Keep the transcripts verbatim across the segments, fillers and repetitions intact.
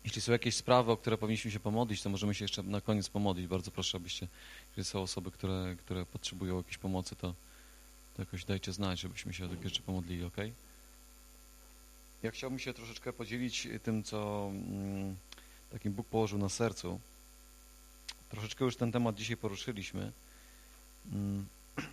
Jeśli są jakieś sprawy, o które powinniśmy się pomodlić, to możemy się jeszcze na koniec pomodlić. Bardzo proszę, abyście, jeżeli są osoby, które, które potrzebują jakiejś pomocy, to, to jakoś dajcie znać, żebyśmy się jeszcze pomodlili, ok? Ja chciałbym się troszeczkę podzielić tym, co mm, takim Bóg położył na sercu. Troszeczkę już ten temat dzisiaj poruszyliśmy. Mm.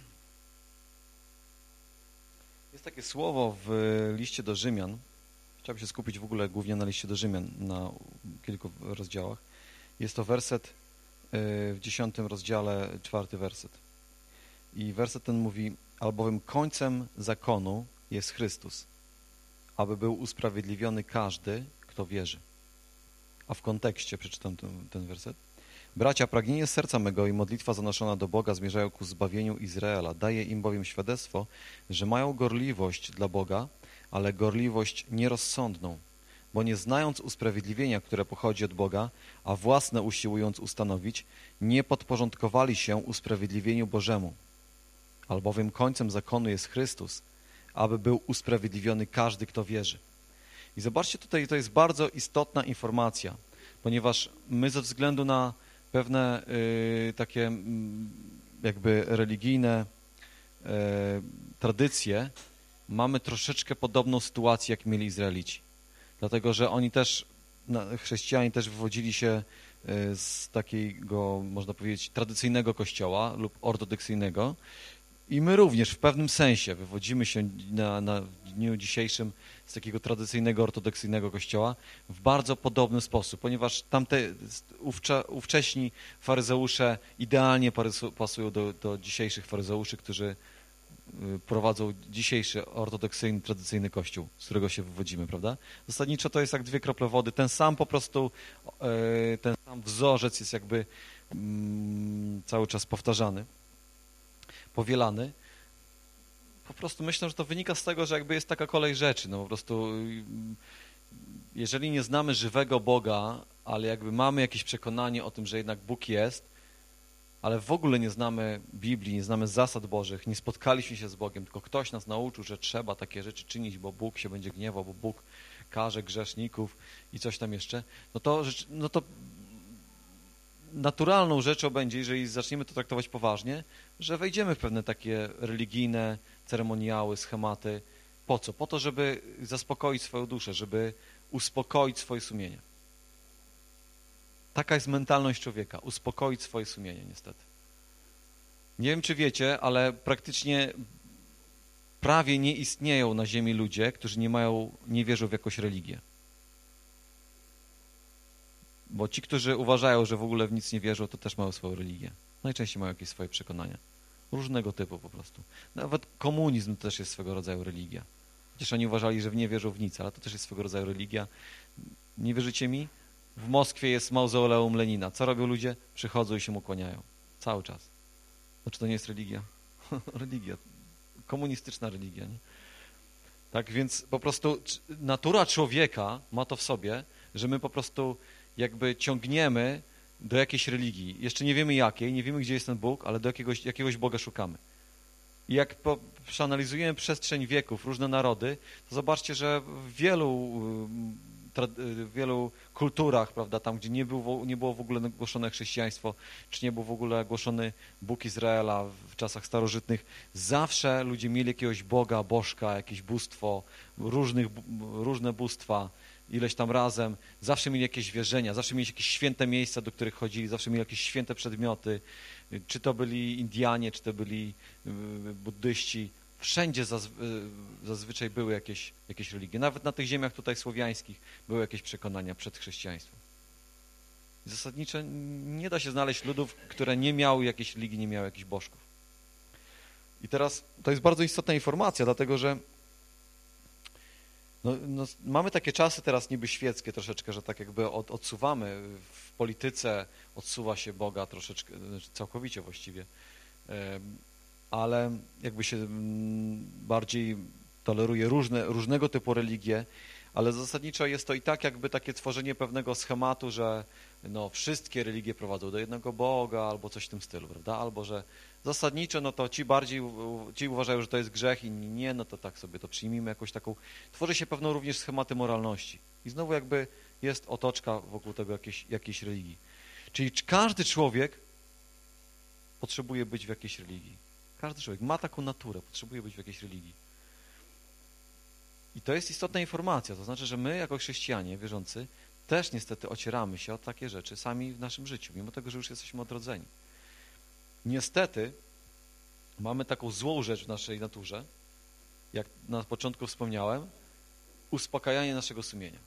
Jest takie słowo w liście do Rzymian. Chciałbym się skupić w ogóle głównie na liście do Rzymian, na kilku rozdziałach. Jest to werset w dziesiątym rozdziale, czwarty werset. I werset ten mówi, albowiem końcem zakonu jest Chrystus, aby był usprawiedliwiony każdy, kto wierzy. A w kontekście przeczytam ten, ten werset. Bracia, pragnienie serca mego i modlitwa zanoszona do Boga zmierzają ku zbawieniu Izraela. Daje im bowiem świadectwo, że mają gorliwość dla Boga, ale gorliwość nierozsądną, bo nie znając usprawiedliwienia, które pochodzi od Boga, a własne usiłując ustanowić, nie podporządkowali się usprawiedliwieniu Bożemu. Albowiem końcem zakonu jest Chrystus, aby był usprawiedliwiony każdy, kto wierzy. I zobaczcie tutaj, to jest bardzo istotna informacja, ponieważ my ze względu na pewne y, takie y, jakby religijne y, tradycje mamy troszeczkę podobną sytuację, jak mieli Izraelici. Dlatego, że oni też, chrześcijanie też wywodzili się z takiego, można powiedzieć, tradycyjnego kościoła lub ortodoksyjnego i my również w pewnym sensie wywodzimy się na, na dniu dzisiejszym z takiego tradycyjnego ortodoksyjnego kościoła w bardzo podobny sposób, ponieważ tamte ówcze, ówcześni faryzeusze idealnie pasują do, do dzisiejszych faryzeuszy, którzy prowadzą dzisiejszy ortodoksyjny, tradycyjny kościół, z którego się wywodzimy, prawda? Zasadniczo to jest jak dwie krople wody. Ten sam po prostu, ten sam wzorzec jest jakby cały czas powtarzany, powielany. Po prostu myślę, że to wynika z tego, że jakby jest taka kolej rzeczy. No po prostu jeżeli nie znamy żywego Boga, ale jakby mamy jakieś przekonanie o tym, że jednak Bóg jest, ale w ogóle nie znamy Biblii, nie znamy zasad Bożych, nie spotkaliśmy się z Bogiem, tylko ktoś nas nauczył, że trzeba takie rzeczy czynić, bo Bóg się będzie gniewał, bo Bóg karze grzeszników i coś tam jeszcze, no to, no to naturalną rzeczą będzie, jeżeli zaczniemy to traktować poważnie, że wejdziemy w pewne takie religijne ceremoniały, schematy. Po co? Po to, żeby zaspokoić swoją duszę, żeby uspokoić swoje sumienie. Taka jest mentalność człowieka, uspokoić swoje sumienie niestety. Nie wiem, czy wiecie, ale praktycznie prawie nie istnieją na ziemi ludzie, którzy nie mają, nie wierzą w jakąś religię. Bo ci, którzy uważają, że w ogóle w nic nie wierzą, to też mają swoją religię. Najczęściej mają jakieś swoje przekonania. Różnego typu po prostu. Nawet komunizm to też jest swego rodzaju religia. Chociaż oni uważali, że nie wierzą w nic, ale to też jest swego rodzaju religia. Nie wierzycie mi? W Moskwie jest mauzoleum Lenina. Co robią ludzie? Przychodzą i się mu kłaniają. Cały czas. Znaczy to nie jest religia? Religia. Komunistyczna religia, nie? Tak więc po prostu natura człowieka ma to w sobie, że my po prostu jakby ciągniemy do jakiejś religii. Jeszcze nie wiemy jakiej, nie wiemy, gdzie jest ten Bóg, ale do jakiegoś, jakiegoś Boga szukamy. I jak po, przeanalizujemy przestrzeń wieków, różne narody, to zobaczcie, że w wielu, w wielu kulturach, prawda, tam, gdzie nie było, nie było w ogóle głoszone chrześcijaństwo, czy nie był w ogóle głoszony Bóg Izraela w czasach starożytnych, zawsze ludzie mieli jakiegoś Boga, bożka, jakieś bóstwo, różnych, różne bóstwa, ileś tam razem, zawsze mieli jakieś wierzenia, zawsze mieli jakieś święte miejsca, do których chodzili, zawsze mieli jakieś święte przedmioty, czy to byli Indianie, czy to byli buddyści, wszędzie zazwyczaj były jakieś, jakieś religie. Nawet na tych ziemiach tutaj słowiańskich były jakieś przekonania przed chrześcijaństwem. Zasadniczo nie da się znaleźć ludów, które nie miały jakiejś religii, nie miały jakichś bożków. I teraz to jest bardzo istotna informacja, dlatego że No, no, mamy takie czasy teraz niby świeckie troszeczkę, że tak jakby od, odsuwamy w polityce, odsuwa się Boga troszeczkę, całkowicie właściwie, ale jakby się bardziej toleruje różne, różnego typu religie, ale zasadniczo jest to i tak jakby takie tworzenie pewnego schematu, że no, wszystkie religie prowadzą do jednego Boga albo coś w tym stylu, prawda? Albo że zasadniczo, no to ci bardziej, ci uważają, że to jest grzech, inni nie, no to tak sobie to przyjmijmy jakąś taką, tworzy się pewną również schematy moralności. I znowu jakby jest otoczka wokół tego jakiejś, jakiejś religii. Czyli każdy człowiek potrzebuje być w jakiejś religii. Każdy człowiek ma taką naturę, potrzebuje być w jakiejś religii. I to jest istotna informacja, to znaczy, że my jako chrześcijanie wierzący też niestety ocieramy się o takie rzeczy sami w naszym życiu, mimo tego, że już jesteśmy odrodzeni. Niestety mamy taką złą rzecz w naszej naturze, jak na początku wspomniałem, uspokajanie naszego sumienia.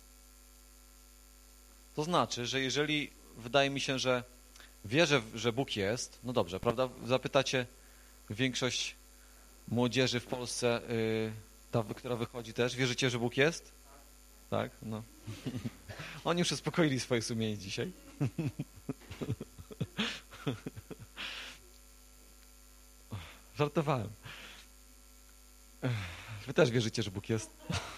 To znaczy, że jeżeli wydaje mi się, że wierzę, że Bóg jest, no dobrze, prawda? Zapytacie większość młodzieży w Polsce, yy, ta, która wychodzi też, wierzycie, że Bóg jest? Tak? No. Oni już uspokoili swoje sumienie dzisiaj. Żartowałem. Wy też wierzycie, że Bóg jest?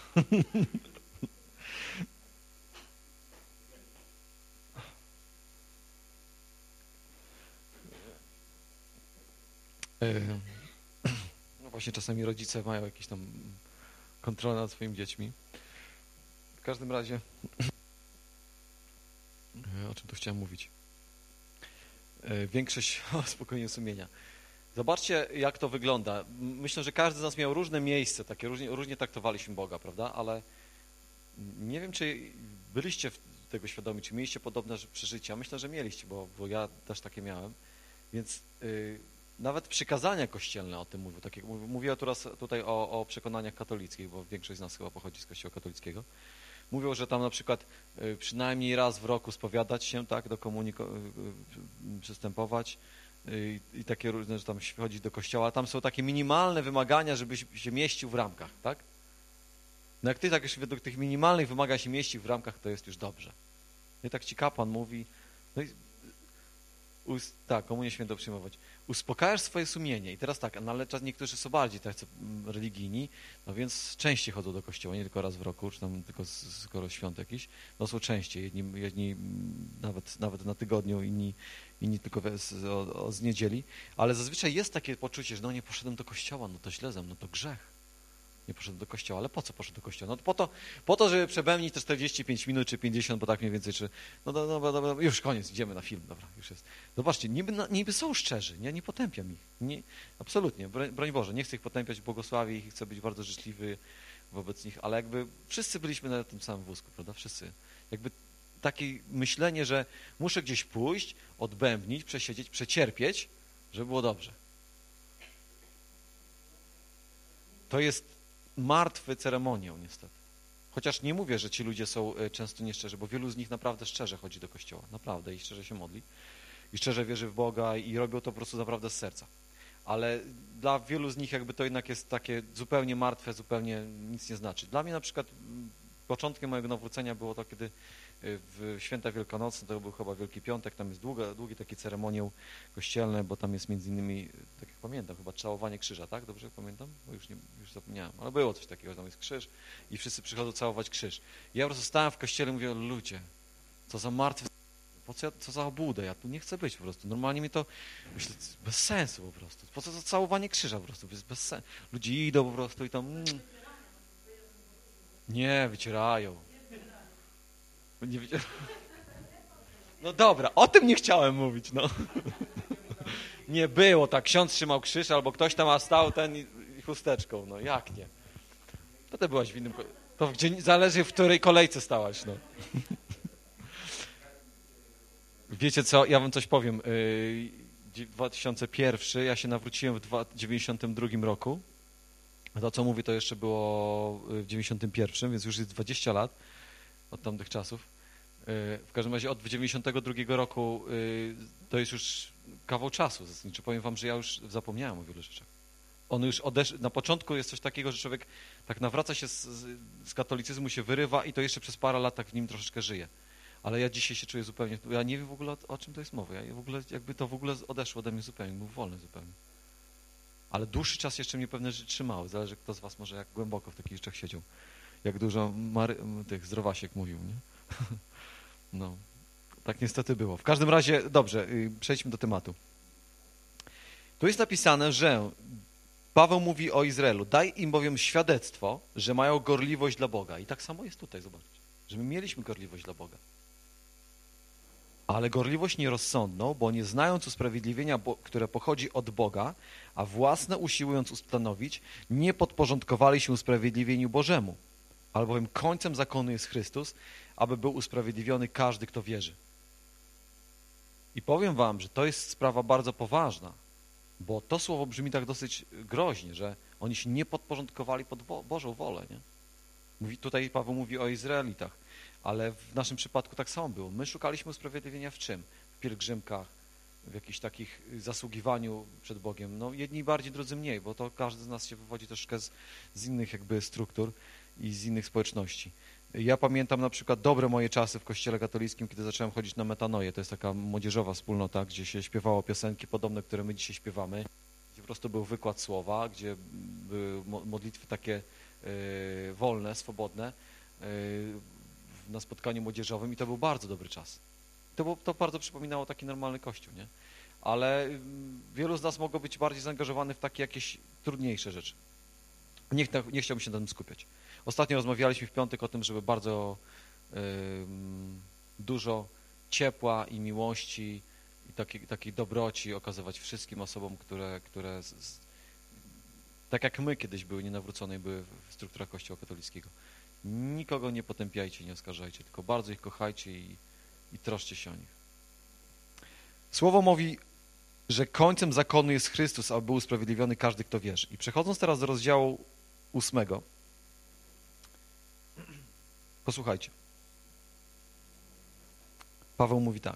No właśnie czasami rodzice mają jakieś tam kontrolę nad swoimi dziećmi. W każdym razie, o czym tu chciałem mówić? Większość o spokojnie sumienia. Zobaczcie, jak to wygląda. Myślę, że każdy z nas miał różne miejsce, takie różnie, różnie traktowaliśmy Boga, prawda? Ale nie wiem, czy byliście tego świadomi, czy mieliście podobne przeżycia. Myślę, że mieliście, bo, bo ja też takie miałem. Więc yy, nawet przykazania kościelne o tym mówią. Tak jak mówię teraz tutaj o, o przekonaniach katolickich, bo większość z nas chyba pochodzi z kościoła katolickiego. Mówią, że tam na przykład y, przynajmniej raz w roku spowiadać się, tak, do komunii y, y, przystępować y, i takie różne, że tam chodzić do kościoła. Tam są takie minimalne wymagania, żebyś się mieścił w ramkach, tak? No jak ty tak już według tych minimalnych wymagań się mieścił w ramkach, to jest już dobrze. I tak ci kapłan mówi, no i Us, tak, komunię świętą przyjmować. Uspokajasz swoje sumienie. I teraz tak, no ale niektórzy są bardziej tacy religijni, no więc częściej chodzą do kościoła, nie tylko raz w roku, czy tam tylko skoro świąt jakiś, no są częściej. Jedni, jedni nawet, nawet na tygodniu, inni, inni tylko z, o, z niedzieli. Ale zazwyczaj jest takie poczucie, że no nie poszedłem do kościoła, no to źle ze mną, to grzech. Nie poszedł do kościoła, ale po co poszedł do kościoła? No to po to, po to, żeby przebębnić te czterdzieści pięć minut czy pięćdziesiąt, bo tak mniej więcej, czy no dobra, dobra, już koniec, idziemy na film, dobra, już jest. Zobaczcie, niby, niby są szczerzy, nie, nie potępiam ich, nie, absolutnie, broń, broń Boże, nie chcę ich potępiać, błogosławię ich, chcę być bardzo życzliwy wobec nich, ale jakby wszyscy byliśmy na tym samym wózku, prawda, wszyscy. Jakby takie myślenie, że muszę gdzieś pójść, odbębnić, przesiedzieć, przecierpieć, żeby było dobrze. To jest martwy ceremoniał niestety. Chociaż nie mówię, że ci ludzie są często nieszczerzy, bo wielu z nich naprawdę szczerze chodzi do kościoła. Naprawdę i szczerze się modli. I szczerze wierzy w Boga i robią to po prostu naprawdę z serca. Ale dla wielu z nich jakby to jednak jest takie zupełnie martwe, zupełnie nic nie znaczy. Dla mnie na przykład początkiem mojego nawrócenia było to, kiedy w święta wielkanocne, to był chyba Wielki Piątek, tam jest długa, długi taki ceremoniał kościelny, bo tam jest między innymi, tak jak pamiętam, chyba całowanie krzyża, tak? Dobrze pamiętam? Bo już, nie, już zapomniałem, ale było coś takiego, tam jest krzyż i wszyscy przychodzą całować krzyż. I ja po prostu stałem w kościele i mówię, ludzie, co za martwy, po co, ja, co za obłudę, ja tu nie chcę być po prostu. Normalnie mi to, myślę, bez sensu po prostu. Po co to całowanie krzyża po prostu, jest bez sensu. Ludzie idą po prostu i tam, mm. Nie, wycierają. Nie wycierają. No dobra, o tym nie chciałem mówić, no. Nie było tak, ksiądz trzymał krzyż, albo ktoś tam stał ten i chusteczką, no jak nie? To ty byłaś w innym, to gdzie, zależy w której kolejce stałaś, no. Wiecie co, ja wam coś powiem. dwa tysiące pierwszy, ja się nawróciłem w dziewięćdziesiątym drugim roku. A to, co mówię, to jeszcze było w dziewięćdziesiątym pierwszym, więc już jest dwadzieścia lat od tamtych czasów. W każdym razie od dziewięćdziesiątego drugiego roku to jest już kawał czasu. Zasadniczo powiem wam, że ja już zapomniałem o wielu rzeczach. On już odesz... Na początku jest coś takiego, że człowiek tak nawraca się z, z katolicyzmu, się wyrywa i to jeszcze przez parę lat tak w nim troszeczkę żyje. Ale ja dzisiaj się czuję zupełnie... Ja nie wiem w ogóle o, o czym to jest mowa. Ja w ogóle, jakby to w ogóle odeszło ode mnie zupełnie. Był wolny zupełnie. Ale dłuższy czas jeszcze mnie pewne rzeczy trzymały. Zależy, kto z was może jak głęboko w takich rzeczach siedział. Jak dużo Mary... tych zdrowasiek mówił, nie? No, tak niestety było. W każdym razie, dobrze, przejdźmy do tematu. Tu jest napisane, że Paweł mówi o Izraelu. Daj im bowiem świadectwo, że mają gorliwość dla Boga. I tak samo jest tutaj, zobaczcie. że my mieliśmy gorliwość dla Boga. Ale gorliwość nierozsądną, bo nie znając usprawiedliwienia, które pochodzi od Boga, a własne usiłując ustanowić, nie podporządkowali się usprawiedliwieniu Bożemu. Albowiem końcem zakonu jest Chrystus, aby był usprawiedliwiony każdy, kto wierzy. I powiem wam, że to jest sprawa bardzo poważna, bo to słowo brzmi tak dosyć groźnie, że oni się nie podporządkowali pod Bo Bożą wolę. Nie? Mówi, tutaj Paweł mówi o Izraelitach, ale w naszym przypadku tak samo było. My szukaliśmy usprawiedliwienia w czym? W pielgrzymkach, w jakichś takich zasługiwaniu przed Bogiem. No jedni bardziej, drudzy mniej, bo to każdy z nas się wywodzi troszkę z, z innych jakby struktur i z innych społeczności. Ja pamiętam na przykład dobre moje czasy w kościele katolickim, kiedy zacząłem chodzić na metanoję. To jest taka młodzieżowa wspólnota, gdzie się śpiewało piosenki podobne, które my dzisiaj śpiewamy, gdzie po prostu był wykład słowa, gdzie były modlitwy takie y, wolne, swobodne y, na spotkaniu młodzieżowym i to był bardzo dobry czas. To, było, to bardzo przypominało taki normalny kościół, nie? Ale y, wielu z nas mogło być bardziej zaangażowanych w takie jakieś trudniejsze rzeczy. Nie, nie chciałbym się na tym skupiać. Ostatnio rozmawialiśmy w piątek o tym, żeby bardzo y, dużo ciepła i miłości i takiej, takiej dobroci okazywać wszystkim osobom, które, które z, z, tak jak my kiedyś były nienawrócone i były w strukturach Kościoła katolickiego. Nikogo nie potępiajcie, nie oskarżajcie, tylko bardzo ich kochajcie i, i troszcie się o nich. Słowo mówi, że końcem zakonu jest Chrystus, aby był usprawiedliwiony każdy, kto wierzy. I przechodząc teraz do rozdziału ósmego, posłuchajcie. Paweł mówi tak.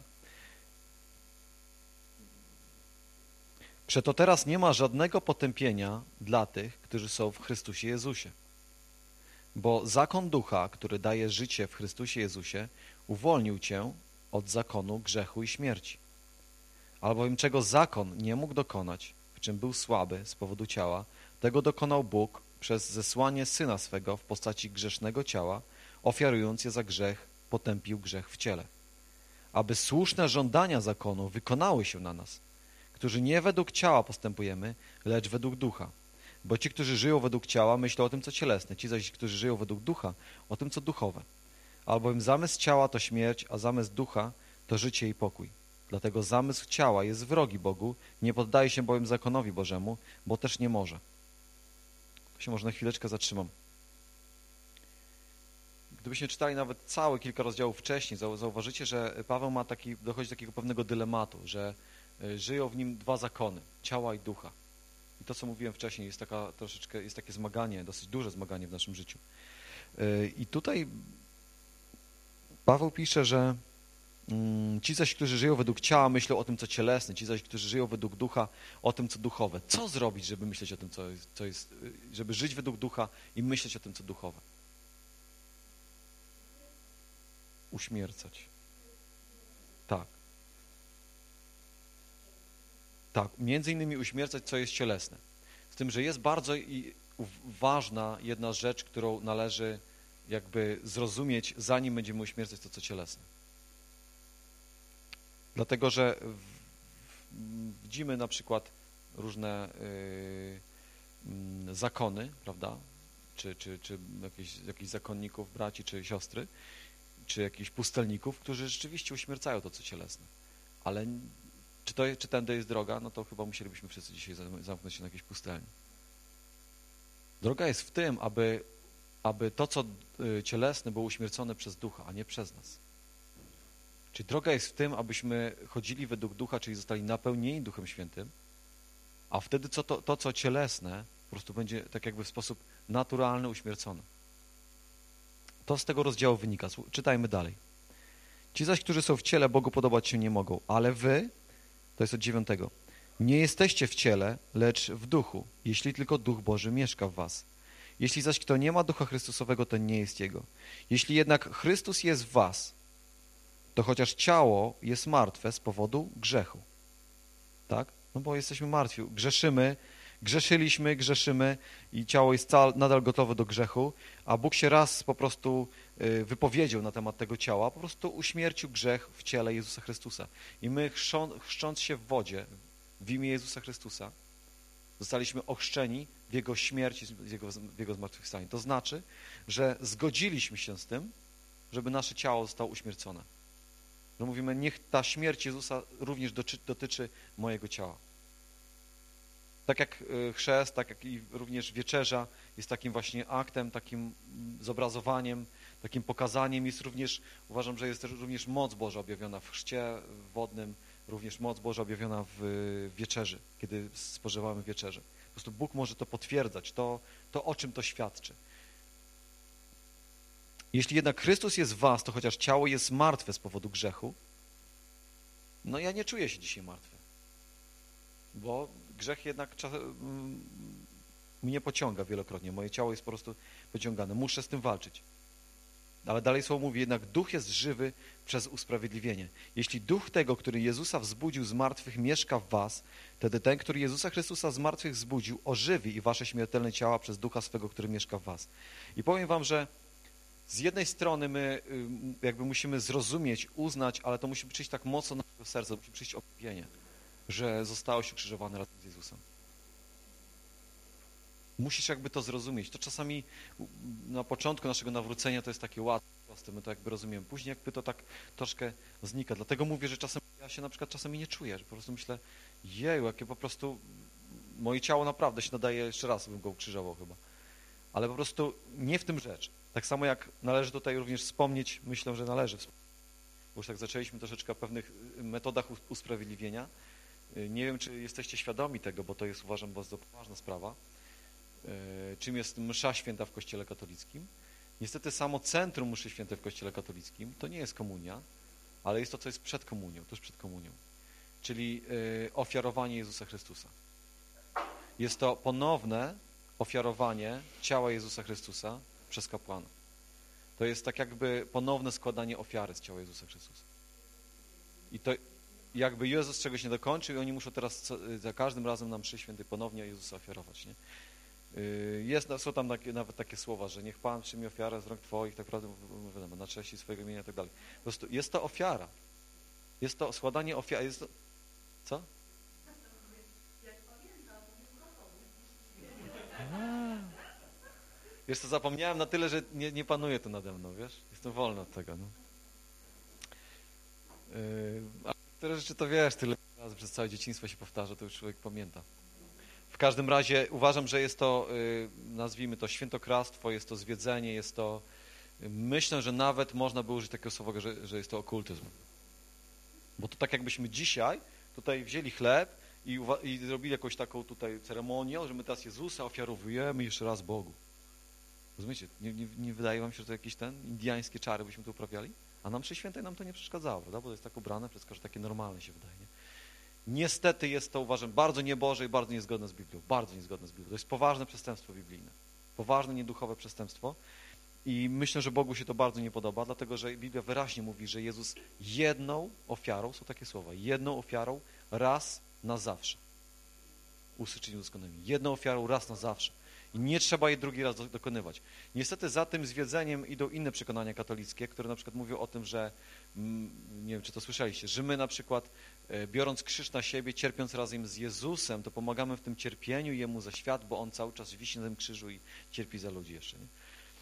Przeto teraz nie ma żadnego potępienia dla tych, którzy są w Chrystusie Jezusie. Bo zakon ducha, który daje życie w Chrystusie Jezusie, uwolnił cię od zakonu grzechu i śmierci. Albowiem czego zakon nie mógł dokonać, w czym był słaby z powodu ciała, tego dokonał Bóg przez zesłanie Syna swego w postaci grzesznego ciała, ofiarując je za grzech, potępił grzech w ciele. Aby słuszne żądania zakonu wykonały się na nas, którzy nie według ciała postępujemy, lecz według ducha. Bo ci, którzy żyją według ciała, myślą o tym, co cielesne, ci zaś, którzy żyją według ducha, o tym, co duchowe. Albowiem zamysł ciała to śmierć, a zamysł ducha to życie i pokój. Dlatego zamysł ciała jest wrogi Bogu, nie poddaje się bowiem zakonowi Bożemu, bo też nie może. Tu się może na chwileczkę zatrzymam. Gdybyśmy czytali nawet całe kilka rozdziałów wcześniej, zauważycie, że Paweł ma taki, dochodzi do takiego pewnego dylematu, że żyją w nim dwa zakony, ciała i ducha. I to, co mówiłem wcześniej, jest taka troszeczkę, jest takie zmaganie, dosyć duże zmaganie w naszym życiu. I tutaj Paweł pisze, że ci zaś, którzy żyją według ciała, myślą o tym, co cielesne, ci zaś, którzy żyją według ducha, o tym, co duchowe. Co zrobić, żeby myśleć o tym, co jest, co jest żeby żyć według ducha i myśleć o tym, co duchowe? Uśmiercać. Tak. Tak, między innymi uśmiercać, co jest cielesne. Z tym, że jest bardzo i ważna jedna rzecz, którą należy jakby zrozumieć, zanim będziemy uśmiercać to, co cielesne. Dlatego, że widzimy na przykład różne yy, zakony, prawda, czy, czy, czy jakieś, jakichś zakonników, braci, czy siostry, czy jakichś pustelników, którzy rzeczywiście uśmiercają to, co cielesne. Ale czy, to, czy tędy jest droga? No to chyba musielibyśmy wszyscy dzisiaj zamknąć się na jakiejś pustelni. Droga jest w tym, aby, aby to, co cielesne, było uśmiercone przez ducha, a nie przez nas. Czyli droga jest w tym, abyśmy chodzili według ducha, czyli zostali napełnieni Duchem Świętym, a wtedy co to, to, co cielesne, po prostu będzie tak jakby w sposób naturalny uśmiercone. To z tego rozdziału wynika. Czytajmy dalej. Ci zaś, którzy są w ciele, Bogu podobać się nie mogą, ale wy, to jest od dziewiątego, nie jesteście w ciele, lecz w duchu, jeśli tylko Duch Boży mieszka w was. Jeśli zaś kto nie ma Ducha Chrystusowego, to nie jest Jego. Jeśli jednak Chrystus jest w was, to chociaż ciało jest martwe z powodu grzechu. Tak? No bo jesteśmy martwi, grzeszymy, grzeszyliśmy, grzeszymy i ciało jest nadal gotowe do grzechu, a Bóg się raz po prostu wypowiedział na temat tego ciała, po prostu uśmiercił grzech w ciele Jezusa Chrystusa. I my chrzcząc, chrzcząc się w wodzie w imię Jezusa Chrystusa, zostaliśmy ochrzczeni w Jego śmierci, w Jego, w Jego zmartwychwstaniu. To znaczy, że zgodziliśmy się z tym, żeby nasze ciało zostało uśmiercone. Że mówimy, niech ta śmierć Jezusa również dotyczy, dotyczy mojego ciała. Tak jak chrzest, tak jak i również wieczerza jest takim właśnie aktem, takim zobrazowaniem, takim pokazaniem, jest również, uważam, że jest też również moc Boża objawiona w chrzcie wodnym, również moc Boża objawiona w wieczerzy, kiedy spożywamy wieczerzę. Po prostu Bóg może to potwierdzać, to, to o czym to świadczy. Jeśli jednak Chrystus jest w was, to chociaż ciało jest martwe z powodu grzechu, no ja nie czuję się dzisiaj martwy, bo grzech jednak czas, mm, mnie pociąga wielokrotnie, moje ciało jest po prostu pociągane, muszę z tym walczyć. Ale dalej słowo mówi, jednak duch jest żywy przez usprawiedliwienie. Jeśli duch tego, który Jezusa wzbudził z martwych, mieszka w was, wtedy ten, który Jezusa Chrystusa z martwych wzbudził, ożywi i wasze śmiertelne ciała przez ducha swego, który mieszka w was. I powiem wam, że z jednej strony my jakby musimy zrozumieć, uznać, ale to musi przyjść tak mocno na naszego serca, musi przyjść objawienie, że zostałeś ukrzyżowany razem z Jezusem. Musisz jakby to zrozumieć. To czasami na początku naszego nawrócenia to jest takie łatwe, proste, my to jakby rozumiemy. Później jakby to tak troszkę znika. Dlatego mówię, że czasem ja się na przykład czasami nie czuję, że po prostu myślę, jeju, jakie po prostu moje ciało naprawdę się nadaje, jeszcze raz bym go ukrzyżował chyba. Ale po prostu nie w tym rzecz. Tak samo jak należy tutaj również wspomnieć, myślę, że należy wspomnieć, bo już tak zaczęliśmy troszeczkę o pewnych metodach usprawiedliwienia. Nie wiem, czy jesteście świadomi tego, bo to jest, uważam, bardzo ważna sprawa. Czym jest msza święta w Kościele katolickim. Niestety samo centrum mszy świętej w Kościele katolickim to nie jest komunia, ale jest to, co jest przed komunią, tuż przed komunią, czyli ofiarowanie Jezusa Chrystusa. Jest to ponowne ofiarowanie ciała Jezusa Chrystusa przez kapłana. To jest tak jakby ponowne składanie ofiary z ciała Jezusa Chrystusa. I to jakby Jezus czegoś nie dokończył i oni muszą teraz za każdym razem na mszy świętej ponownie Jezusa ofiarować, nie? Jest, są tam takie, nawet takie słowa, że niech Pan przyjmie ofiarę z rąk Twoich, tak naprawdę wiadomo, na cześć swojego imienia i tak dalej. Po prostu jest to ofiara. Jest to składanie ofiary. Jest to... Co? Wiesz co, zapomniałem na tyle, że nie, nie panuje to nade mną, wiesz? Jestem wolny od tego, no. Yy, a niektóre rzeczy to wiesz, tyle razy przez całe dzieciństwo się powtarza, to już człowiek pamięta. W każdym razie uważam, że jest to, yy, nazwijmy to świętokradztwo, jest to zwiedzenie, jest to... Yy, myślę, że nawet można by użyć takiego słowa, że, że jest to okultyzm. Bo to tak jakbyśmy dzisiaj tutaj wzięli chleb i, i zrobili jakąś taką tutaj ceremonię, że my teraz Jezusa ofiarowujemy jeszcze raz Bogu. Rozumiecie? Nie, nie, nie wydaje wam się, że to jakieś ten indiańskie czary byśmy tu uprawiali? A nam przy świętej nam to nie przeszkadzało, prawda? Bo to jest tak ubrane, wszystko, że takie normalne się wydaje. Nie? Niestety jest to, uważam, bardzo nieboże i bardzo niezgodne z Biblią. Bardzo niezgodne z Biblią. To jest poważne przestępstwo biblijne. Poważne, nieduchowe przestępstwo. I myślę, że Bogu się to bardzo nie podoba, dlatego że Biblia wyraźnie mówi, że Jezus jedną ofiarą, są takie słowa, jedną ofiarą raz na zawsze. Usyczynił doskonale. Jedną ofiarą raz na zawsze. I nie trzeba jej drugi raz dokonywać. Niestety za tym zwiedzeniem idą inne przekonania katolickie, które na przykład mówią o tym, że, nie wiem, czy to słyszeliście, że my na przykład biorąc krzyż na siebie, cierpiąc razem z Jezusem, to pomagamy w tym cierpieniu Jemu za świat, bo On cały czas wisi na tym krzyżu i cierpi za ludzi jeszcze. Nie?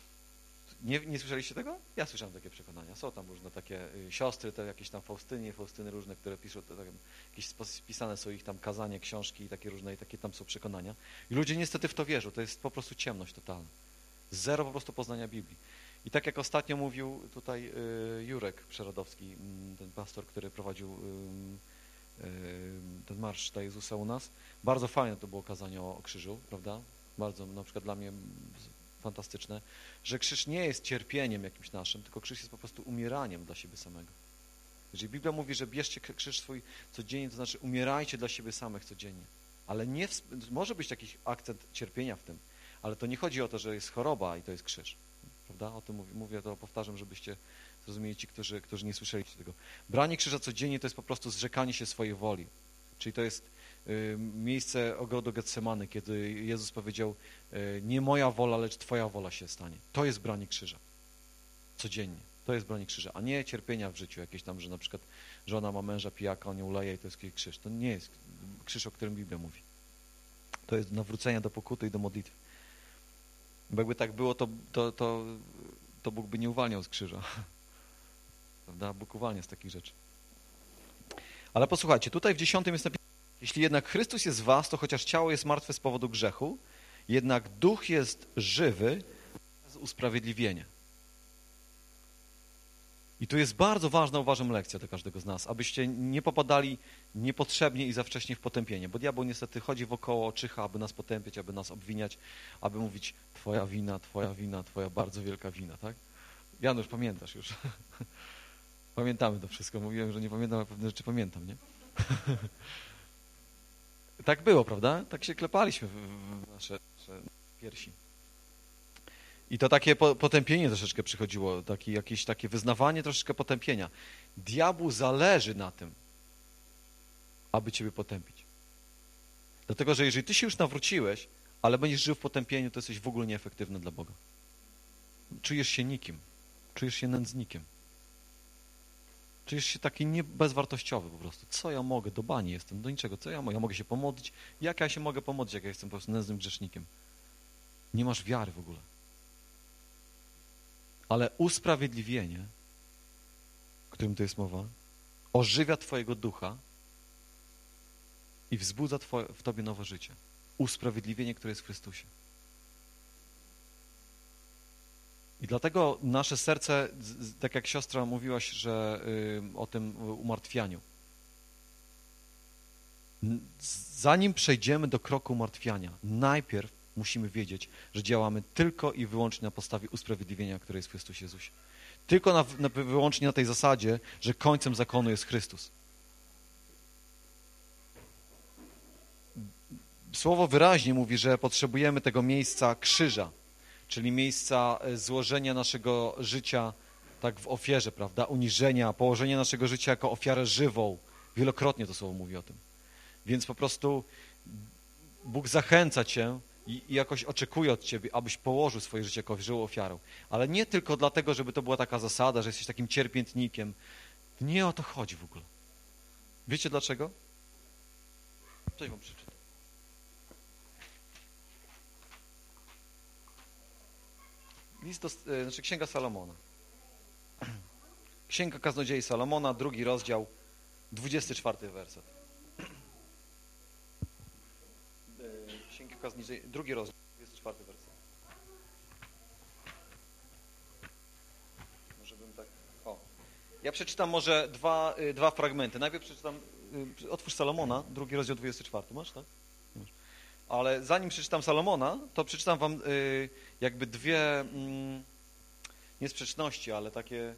Nie, nie słyszeliście tego? Ja słyszałem takie przekonania. Są tam różne takie y, siostry, te jakieś tam Faustyny, Faustyny różne, które piszą, to, tak, jakieś spisane są ich tam kazania, książki i takie różne, i takie tam są przekonania. I ludzie niestety w to wierzą. To jest po prostu ciemność totalna. Zero po prostu poznania Biblii. I tak jak ostatnio mówił tutaj y, Jurek Przerodowski, y, ten pastor, który prowadził y, y, ten marsz dla Jezusa u nas, bardzo fajne to było kazanie o, o krzyżu, prawda? Bardzo na przykład dla mnie fantastyczne, że krzyż nie jest cierpieniem jakimś naszym, tylko krzyż jest po prostu umieraniem dla siebie samego. Jeżeli Biblia mówi, że bierzcie krzyż swój codziennie, to znaczy umierajcie dla siebie samych codziennie. Ale nie, może być jakiś akcent cierpienia w tym, ale to nie chodzi o to, że jest choroba i to jest krzyż. Prawda? O tym mówię, mówię to powtarzam, żebyście zrozumieli ci, którzy, którzy nie słyszeli tego. Branie krzyża codziennie to jest po prostu zrzekanie się swojej woli. Czyli to jest y, miejsce ogrodu Getsemany, kiedy Jezus powiedział, y, nie moja wola, lecz Twoja wola się stanie. To jest branie krzyża. Codziennie. To jest branie krzyża, a nie cierpienia w życiu. Jakieś tam, że na przykład żona ma męża pijaka, on ją uleje i to jest krzyż. To nie jest krzyż, o którym Biblia mówi. To jest nawrócenie do pokuty i do modlitwy. Bo jakby tak było, to, to, to to Bóg by nie uwalniał z krzyża. Prawda? Bóg uwalnia z takich rzeczy. Ale posłuchajcie, tutaj w dziesiątym jest napisane, jeśli jednak Chrystus jest w was, to chociaż ciało jest martwe z powodu grzechu, jednak duch jest żywy z usprawiedliwienia. I tu jest bardzo ważna, uważam, lekcja dla każdego z nas, abyście nie popadali niepotrzebnie i za wcześnie w potępienie, bo diabeł niestety chodzi wokoło, czyha, aby nas potępiać, aby nas obwiniać, aby mówić twoja wina, twoja wina, twoja bardzo wielka wina, tak? Janusz, pamiętasz już. Pamiętamy to wszystko. Mówiłem, że nie pamiętam, a pewne rzeczy pamiętam, nie? Tak było, prawda? Tak się klepaliśmy w nasze, nasze piersi. I to takie potępienie troszeczkę przychodziło, takie, jakieś takie wyznawanie troszeczkę potępienia. Diabłu zależy na tym, aby ciebie potępić. Dlatego, że jeżeli ty się już nawróciłeś, ale będziesz żył w potępieniu, to jesteś w ogóle nieefektywny dla Boga. Czujesz się nikim. Czujesz się nędznikiem. Czujesz się taki nie bezwartościowy po prostu. Co ja mogę? Do bani jestem, do niczego. Co ja mogę? Ja mogę się pomodlić. Jak ja się mogę pomodlić, jak ja jestem po prostu nędznym grzesznikiem? Nie masz wiary w ogóle. Ale usprawiedliwienie, o którym tu jest mowa, ożywia twojego ducha i wzbudza twoje, w tobie nowe życie. Usprawiedliwienie, które jest w Chrystusie. I dlatego nasze serce, tak jak siostra mówiłaś, że y, o tym umartwianiu. Zanim przejdziemy do kroku umartwiania, najpierw musimy wiedzieć, że działamy tylko i wyłącznie na podstawie usprawiedliwienia, które jest w Chrystusie Jezusie. Tylko na, na, wyłącznie na tej zasadzie, że końcem zakonu jest Chrystus. Słowo wyraźnie mówi, że potrzebujemy tego miejsca krzyża, czyli miejsca złożenia naszego życia tak w ofierze, prawda, uniżenia, położenia naszego życia jako ofiarę żywą. Wielokrotnie to słowo mówi o tym. Więc po prostu Bóg zachęca cię i, i jakoś oczekuje od ciebie, abyś położył swoje życie jako żywą ofiarą. Ale nie tylko dlatego, żeby to była taka zasada, że jesteś takim cierpiętnikiem. Nie o to chodzi w ogóle. Wiecie dlaczego? Coś wam przeczytam. List do, znaczy Księga Salomona. Księga Kaznodziei Salomona, drugi rozdział, dwudziesty czwarty werset. Księga Kaznodziei, drugi rozdział, dwudziesty czwarty werset. Może bym tak... O. Ja przeczytam może dwa, dwa fragmenty. Najpierw przeczytam, otwórz Salomona, drugi rozdział, dwudziesty czwarty. Masz, tak? Masz. Ale zanim przeczytam Salomona, to przeczytam wam y, jakby dwie, mm, nie sprzeczności, ale takie...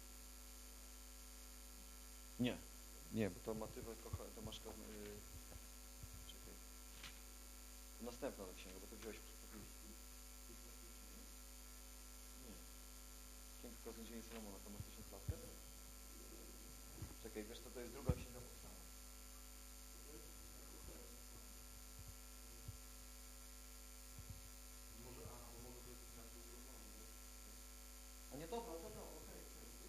Nie, nie, bo to matywę to masz... Yy, czekaj. Następna ta księga, bo to wziąłeś... Nie. Księga Kaznodziei Salomona, to masz tysiąc lat. Czekaj, wiesz co, to jest druga księga. A nie, dobra, dobra, okej.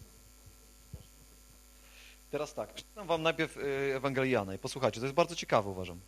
Teraz tak, przeczytam wam najpierw Ewangelię Jana i posłuchajcie, to jest bardzo ciekawe, uważam.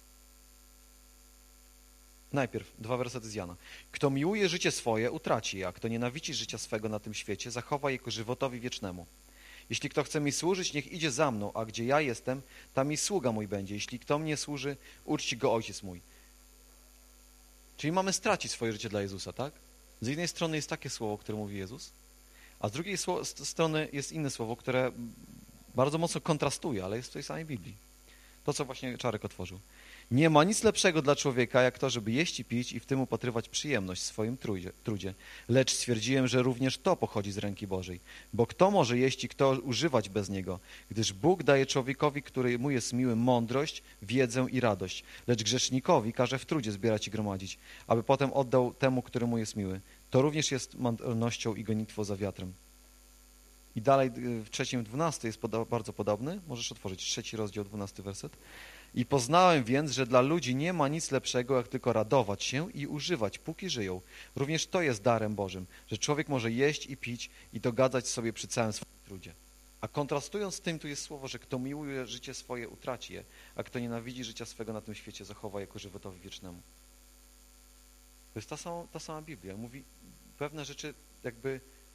Najpierw dwa wersety z Jana. Kto miłuje życie swoje, utraci je, a kto nienawidzi życia swego na tym świecie, zachowa je ku żywotowi wiecznemu. Jeśli kto chce mi służyć, niech idzie za mną, a gdzie ja jestem, tam i sługa mój będzie. Jeśli kto mnie służy, uczci go Ojciec mój. Czyli mamy stracić swoje życie dla Jezusa, tak? Z jednej strony jest takie słowo, które mówi Jezus, a z drugiej strony jest inne słowo, które bardzo mocno kontrastuje, ale jest w tej samej Biblii. To, co właśnie Czarek otworzył. Nie ma nic lepszego dla człowieka, jak to, żeby jeść i pić i w tym upatrywać przyjemność w swoim trudzie, trudzie. Lecz stwierdziłem, że również to pochodzi z ręki Bożej. Bo kto może jeść i kto używać bez niego? Gdyż Bóg daje człowiekowi, który mu jest miły, mądrość, wiedzę i radość. Lecz grzesznikowi każe w trudzie zbierać i gromadzić, aby potem oddał temu, który mu jest miły. To również jest marnością i gonitwą za wiatrem. I dalej w trzecim, dwunasty jest poda bardzo podobny. Możesz otworzyć trzeci rozdział, dwunasty werset. I poznałem więc, że dla ludzi nie ma nic lepszego, jak tylko radować się i używać, póki żyją. Również to jest darem Bożym, że człowiek może jeść i pić i dogadzać sobie przy całym swoim trudzie. A kontrastując z tym, tu jest słowo, że kto miłuje życie swoje, utraci je, a kto nienawidzi życia swego na tym świecie, zachowa je ku żywotowi wiecznemu. To jest ta sama, ta sama Biblia. Mówi pewne rzeczy jakby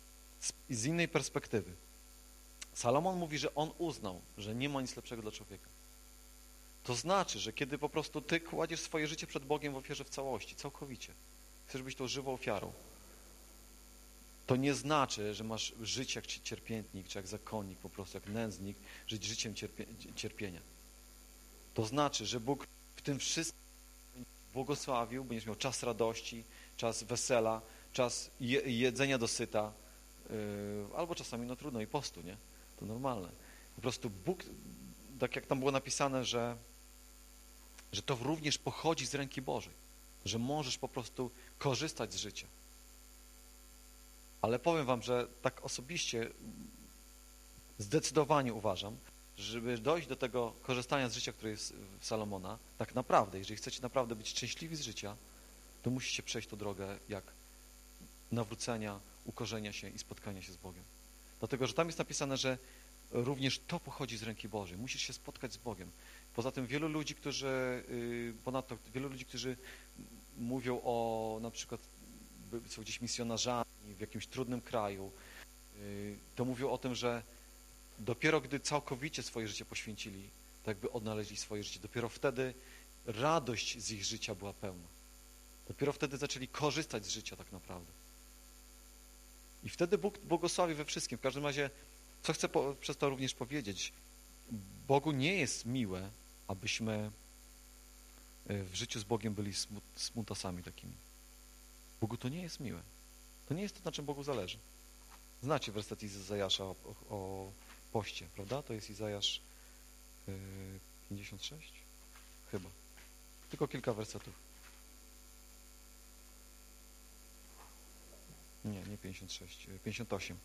z, z innej perspektywy. Salomon mówi, że on uznał, że nie ma nic lepszego dla człowieka. To znaczy, że kiedy po prostu ty kładziesz swoje życie przed Bogiem w ofierze w całości, całkowicie, chcesz być tą żywą ofiarą, to nie znaczy, że masz żyć jak cierpiętnik, czy jak zakonnik, po prostu jak nędznik, żyć życiem cierpie, cierpienia. To znaczy, że Bóg w tym wszystkim błogosławił, będziesz miał czas radości, czas wesela, czas je, jedzenia dosyta, yy, albo czasami, no trudno, i postu, nie? To normalne. Po prostu Bóg, tak jak tam było napisane, że, że to również pochodzi z ręki Bożej, że możesz po prostu korzystać z życia. Ale powiem wam, że tak osobiście zdecydowanie uważam, żeby dojść do tego korzystania z życia, które jest w Salomona, tak naprawdę, jeżeli chcecie naprawdę być szczęśliwi z życia, to musicie przejść tą drogę jak nawrócenia, ukorzenia się i spotkania się z Bogiem. Dlatego, że tam jest napisane, że również to pochodzi z ręki Bożej. Musisz się spotkać z Bogiem. Poza tym wielu ludzi, którzy, ponadto wielu ludzi, którzy mówią o na przykład są gdzieś misjonarzami w jakimś trudnym kraju, to mówią o tym, że dopiero gdy całkowicie swoje życie poświęcili, tak jakby odnaleźli swoje życie, dopiero wtedy radość z ich życia była pełna. Dopiero wtedy zaczęli korzystać z życia tak naprawdę. I wtedy Bóg błogosławi we wszystkim. W każdym razie, co chcę po, przez to również powiedzieć, Bogu nie jest miłe, abyśmy w życiu z Bogiem byli smut, smutasami takimi. Bogu to nie jest miłe. To nie jest to, na czym Bogu zależy. Znacie werset z Izajasza o, o, o poście, prawda? To jest Izajasz yy, pięćdziesiąt sześć? Chyba. Tylko kilka wersetów. Nie, nie pięćdziesiąt sześć, pięćdziesiąt osiem.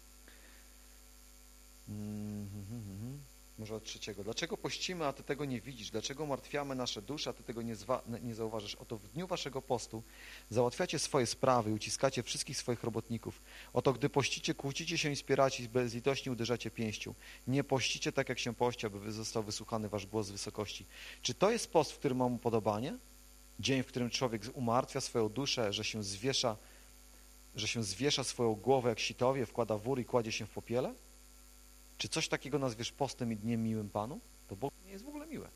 Mm-hmm. Może od trzeciego. Dlaczego pościmy, a Ty tego nie widzisz? Dlaczego martwiamy nasze dusze, a Ty tego nie, zwa, nie zauważysz? Oto w dniu Waszego postu załatwiacie swoje sprawy i uciskacie wszystkich swoich robotników. Oto gdy pościcie, kłócicie się i spieracie i bezlitośnie uderzacie pięścią. Nie pościcie tak, jak się pości, aby został wysłuchany Wasz głos z wysokości. Czy to jest post, w którym mam upodobanie? Dzień, w którym człowiek umartwia swoją duszę, że się zwiesza, że się zwiesza swoją głowę jak sitowie, wkłada wór i kładzie się w popiele? Czy coś takiego nazwiesz postem i dniem miłym Panu? To Bogu nie jest w ogóle miłe.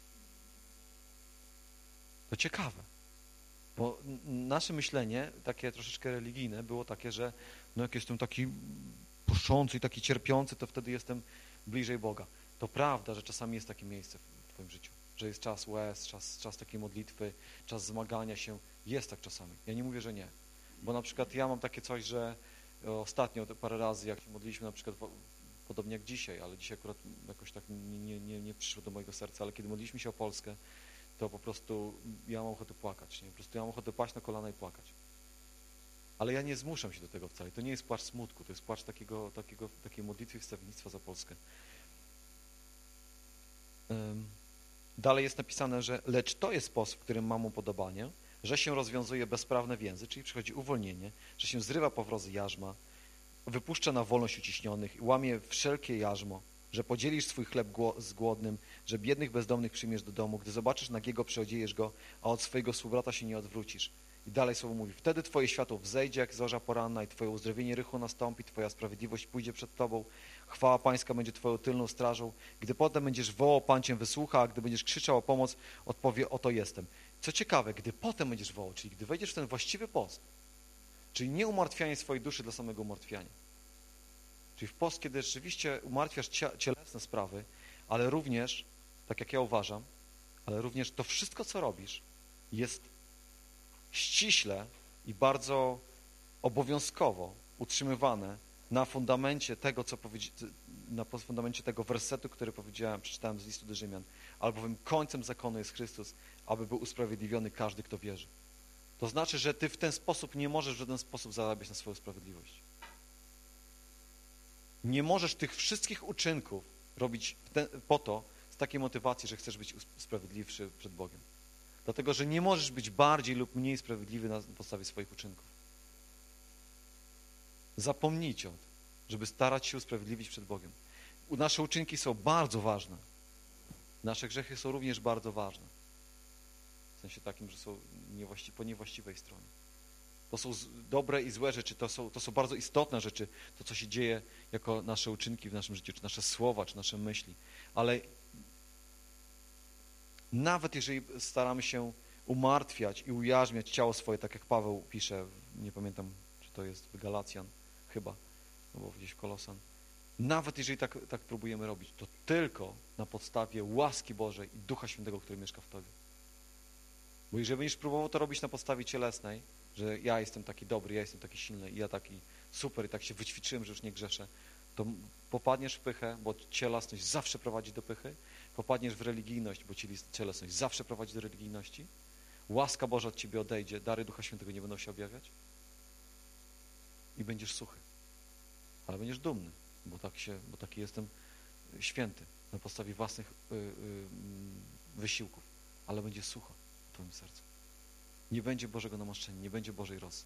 To ciekawe, bo nasze myślenie, takie troszeczkę religijne, było takie, że no jak jestem taki puszący i taki cierpiący, to wtedy jestem bliżej Boga. To prawda, że czasami jest takie miejsce w Twoim życiu, że jest czas łez, czas, czas takiej modlitwy, czas zmagania się. Jest tak czasami. Ja nie mówię, że nie. Bo na przykład ja mam takie coś, że ostatnio parę razy, jak się modliliśmy na przykład podobnie jak dzisiaj, ale dzisiaj akurat jakoś tak nie, nie, nie, nie przyszło do mojego serca, ale kiedy modliliśmy się o Polskę, to po prostu ja mam ochotę płakać, nie? Po prostu ja mam ochotę paść na kolana i płakać. Ale ja nie zmuszam się do tego wcale. To nie jest płacz smutku, to jest płacz takiego, takiego, takiej modlitwy i wstawiennictwa za Polskę. Um, dalej jest napisane, że lecz to jest sposób, w którym mam upodobanie, że się rozwiązuje bezprawne więzy, czyli przychodzi uwolnienie, że się zrywa powrozy jarzma, wypuszcza na wolność uciśnionych i łamie wszelkie jarzmo, że podzielisz swój chleb z głodnym, że biednych bezdomnych przyjmiesz do domu, gdy zobaczysz nagiego, przeodziejesz go, a od swojego współbrata się nie odwrócisz. I dalej słowo mówi, wtedy Twoje światło wzejdzie jak zorza poranna i Twoje uzdrowienie rychło nastąpi, Twoja sprawiedliwość pójdzie przed Tobą, chwała Pańska będzie Twoją tylną strażą. Gdy potem będziesz wołał, Pan Cię wysłucha, a gdy będziesz krzyczał o pomoc, odpowie, oto jestem. Co ciekawe, gdy potem będziesz wołał, czyli gdy wejdziesz w ten właściwy post, czyli nie umartwianie swojej duszy dla samego umartwiania. Czyli w post, kiedy rzeczywiście umartwiasz cielesne sprawy, ale również, tak jak ja uważam, ale również to wszystko, co robisz, jest ściśle i bardzo obowiązkowo utrzymywane na fundamencie tego, co powiedzi- na fundamencie tego wersetu, który powiedziałem, przeczytałem z listu do Rzymian, albowiem końcem zakonu jest Chrystus, aby był usprawiedliwiony każdy, kto wierzy. To znaczy, że ty w ten sposób nie możesz w żaden sposób zarabiać na swoją sprawiedliwość. Nie możesz tych wszystkich uczynków robić ten, po to, z takiej motywacji, że chcesz być sprawiedliwszy przed Bogiem. Dlatego, że nie możesz być bardziej lub mniej sprawiedliwy na podstawie swoich uczynków. Zapomnijcie o tym, żeby starać się usprawiedliwić przed Bogiem. Nasze uczynki są bardzo ważne. Nasze grzechy są również bardzo ważne. W sensie takim, że są niewłaści- po niewłaściwej stronie. To są dobre i złe rzeczy, to są, to są bardzo istotne rzeczy, to co się dzieje jako nasze uczynki w naszym życiu, czy nasze słowa, czy nasze myśli. Ale nawet jeżeli staramy się umartwiać i ujarzmiać ciało swoje, tak jak Paweł pisze, nie pamiętam, czy to jest w Galacjan, chyba, albo gdzieś w Kolosan, nawet jeżeli tak, tak próbujemy robić, to tylko na podstawie łaski Bożej i Ducha Świętego, który mieszka w Tobie. Bo jeżeli będziesz próbował to robić na podstawie cielesnej, że ja jestem taki dobry, ja jestem taki silny i ja taki super i tak się wyćwiczyłem, że już nie grzeszę, to popadniesz w pychę, bo cielesność zawsze prowadzi do pychy, popadniesz w religijność, bo cielesność zawsze prowadzi do religijności, łaska Boża od ciebie odejdzie, dary Ducha Świętego nie będą się objawiać i będziesz suchy. Ale będziesz dumny, bo, tak się, bo taki jestem święty na podstawie własnych y, y, wysiłków, ale będzie sucho w twoim sercu. Nie będzie Bożego namaszczenia, nie będzie Bożej rosy.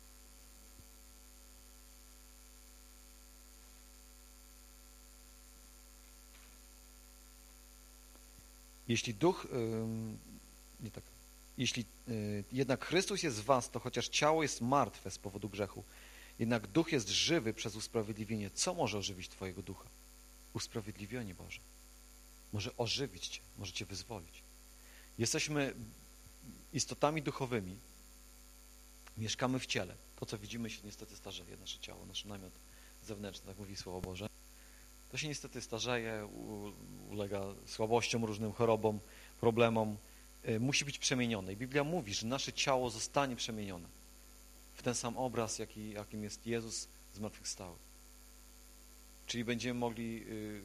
Jeśli duch, yy, nie tak, jeśli yy, jednak Chrystus jest w was, to chociaż ciało jest martwe z powodu grzechu, jednak duch jest żywy przez usprawiedliwienie. Co może ożywić twojego ducha? Usprawiedliwienie Boże. Może ożywić cię, może cię wyzwolić. Jesteśmy istotami duchowymi, mieszkamy w ciele. To, co widzimy, się niestety starzeje, nasze ciało, nasz namiot zewnętrzny, tak mówi Słowo Boże. To się niestety starzeje, ulega słabościom, różnym chorobom, problemom. Musi być przemienione. I Biblia mówi, że nasze ciało zostanie przemienione w ten sam obraz, jaki, jakim jest Jezus zmartwychwstały. Czyli będziemy mogli,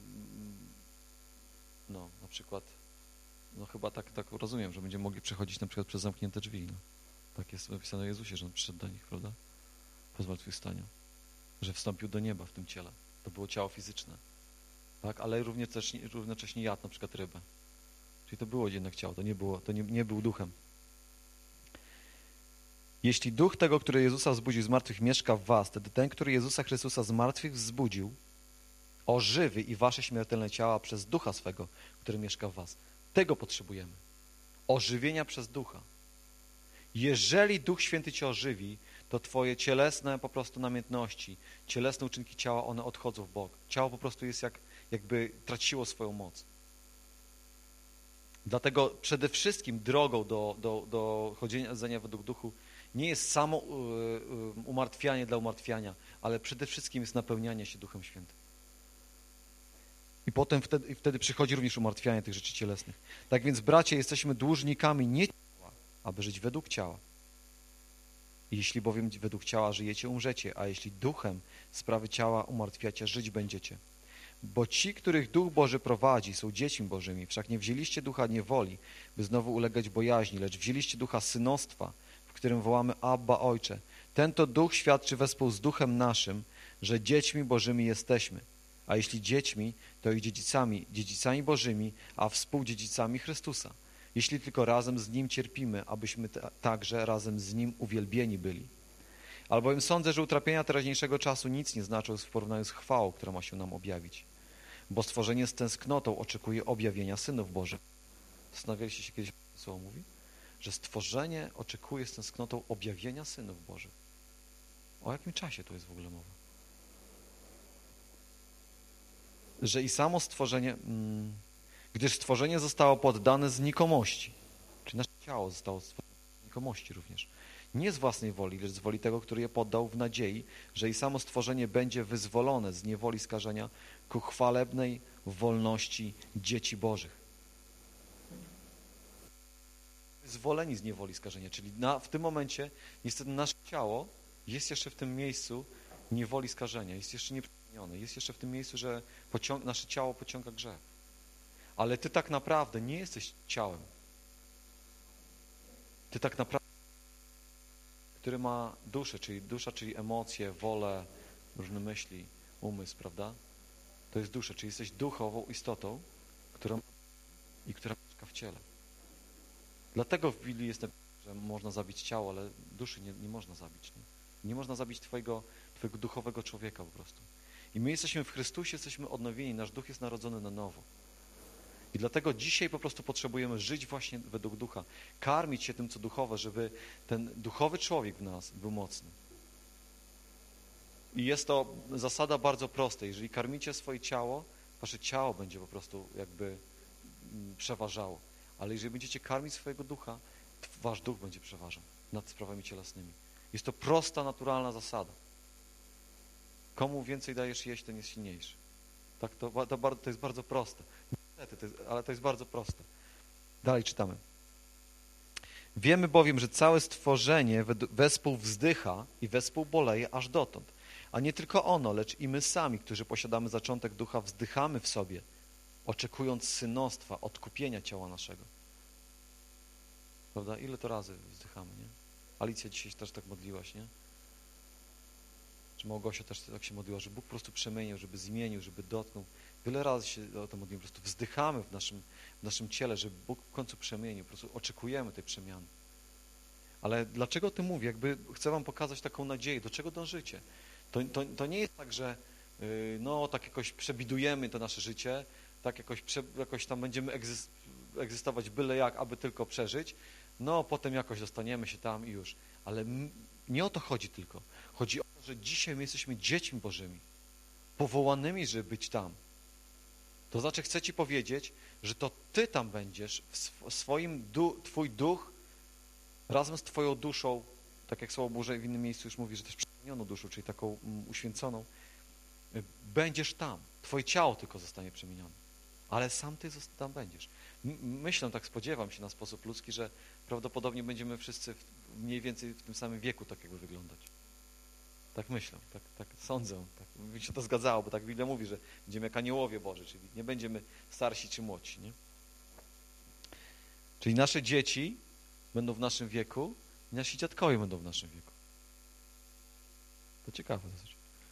no, na przykład, no chyba tak, tak rozumiem, że będziemy mogli przechodzić na przykład przez zamknięte drzwi. No. Tak jest napisane o Jezusie, że On przyszedł do nich, prawda? Po zmartwychwstaniu. Że wstąpił do nieba w tym ciele. To było ciało fizyczne. Tak? Ale również też, równocześnie jadł na przykład rybę. Czyli to było jednak ciało, to nie, było, to nie, nie był duchem. Jeśli duch tego, który Jezusa wzbudził z martwych, mieszka w was, wtedy ten, który Jezusa Chrystusa z martwych wzbudził, ożywi i wasze śmiertelne ciała przez ducha swego, który mieszka w was. Tego potrzebujemy. Ożywienia przez ducha. Jeżeli Duch Święty cię ożywi, to twoje cielesne po prostu namiętności, cielesne uczynki ciała, one odchodzą w bok. Ciało po prostu jest jak, jakby traciło swoją moc. Dlatego przede wszystkim drogą do, do, do chodzenia według duchu nie jest samo umartwianie dla umartwiania, ale przede wszystkim jest napełnianie się Duchem Świętym. I potem wtedy, wtedy przychodzi również umartwianie tych rzeczy cielesnych. Tak więc, bracia, jesteśmy dłużnikami nie ciała, aby żyć według ciała. Jeśli bowiem według ciała żyjecie, umrzecie, a jeśli duchem sprawy ciała umartwiacie, żyć będziecie. Bo ci, których Duch Boży prowadzi, są dziećmi Bożymi. Wszak nie wzięliście ducha niewoli, by znowu ulegać bojaźni, lecz wzięliście ducha synostwa, w którym wołamy Abba, Ojcze. Ten to duch świadczy wespół z duchem naszym, że dziećmi Bożymi jesteśmy. A jeśli dziećmi, to i dziedzicami, dziedzicami Bożymi, a współdziedzicami Chrystusa. Jeśli tylko razem z Nim cierpimy, abyśmy także razem z Nim uwielbieni byli. Albowiem sądzę, że utrapienia teraźniejszego czasu nic nie znaczą w porównaniu z chwałą, która ma się nam objawić. Bo stworzenie z tęsknotą oczekuje objawienia synów Bożych. Zastanawialiście się kiedyś, co Słowo mówi? Że stworzenie oczekuje z tęsknotą objawienia synów Bożych. O jakim czasie tu jest w ogóle mowa? Że i samo stworzenie, mm, gdyż stworzenie zostało poddane znikomości, czyli nasze ciało zostało stworzone z znikomości również. Nie z własnej woli, lecz z woli tego, który je poddał w nadziei, że i samo stworzenie będzie wyzwolone z niewoli skażenia ku chwalebnej wolności dzieci Bożych. Wyzwoleni z niewoli skażenia, czyli na, w tym momencie niestety nasze ciało jest jeszcze w tym miejscu niewoli skażenia, jest jeszcze nieprzemienione, jest jeszcze w tym miejscu, że pociąg, nasze ciało pociąga grzech. Ale ty tak naprawdę nie jesteś ciałem. Ty tak naprawdę który ma duszę, czyli dusza, czyli emocje, wolę, różne myśli, umysł, prawda? To jest dusza, czyli jesteś duchową istotą, która i która mieszka w ciele. Dlatego w Biblii jest napisane, że można zabić ciało, ale duszy nie, nie można zabić. Nie? nie można zabić twojego, twojego duchowego człowieka po prostu. I my jesteśmy w Chrystusie, jesteśmy odnowieni, nasz duch jest narodzony na nowo. I dlatego dzisiaj po prostu potrzebujemy żyć właśnie według ducha, karmić się tym, co duchowe, żeby ten duchowy człowiek w nas był mocny. I jest to zasada bardzo prosta. Jeżeli karmicie swoje ciało, wasze ciało będzie po prostu jakby przeważało. Ale jeżeli będziecie karmić swojego ducha, wasz duch będzie przeważał nad sprawami cielesnymi. Jest to prosta, naturalna zasada. Komu więcej dajesz jeść, ten jest silniejszy. Tak, to, to, to jest bardzo proste. Niestety, to jest, ale to jest bardzo proste. Dalej czytamy. Wiemy bowiem, że całe stworzenie wespół wzdycha i wespół boleje aż dotąd. A nie tylko ono, lecz i my sami, którzy posiadamy zaczątek ducha, wzdychamy w sobie, oczekując synostwa, odkupienia ciała naszego. Prawda? Ile to razy wzdychamy, nie? Alicja dzisiaj też tak modliłaś, nie? Czy Małgosia też tak się modliła, żeby Bóg po prostu przemienił, żeby zmienił, żeby dotknął. Wiele razy się o tym modlimy, po prostu wzdychamy w naszym, w naszym ciele, żeby Bóg w końcu przemienił, po prostu oczekujemy tej przemiany. Ale dlaczego o tym mówię? Jakby chcę wam pokazać taką nadzieję, do czego dążycie. To, to, to nie jest tak, że yy, no tak jakoś przebidujemy to nasze życie, tak jakoś, prze, jakoś tam będziemy egzyst, egzystować byle jak, aby tylko przeżyć, no potem jakoś dostaniemy się tam i już. Ale m, nie o to chodzi tylko. Chodzi o to, że dzisiaj my jesteśmy dziećmi Bożymi, powołanymi, żeby być tam. To znaczy chcę ci powiedzieć, że to ty tam będziesz, w swoim du, twój duch razem z twoją duszą, tak jak Słowo Boże w innym miejscu już mówi, że też przemienioną duszą, czyli taką um, uświęconą, będziesz tam. Twoje ciało tylko zostanie przemienione, ale sam ty tam będziesz. M myślę, tak spodziewam się na sposób ludzki, że prawdopodobnie będziemy wszyscy w, mniej więcej w tym samym wieku tak jakby wyglądać. Tak myślę, tak, tak sądzę, tak by się to zgadzało, bo tak Biblia mówi, że będziemy jak aniołowie Boży, czyli nie będziemy starsi czy młodsi, nie? Czyli nasze dzieci będą w naszym wieku i nasi dziadkowie będą w naszym wieku. To ciekawe dosyć.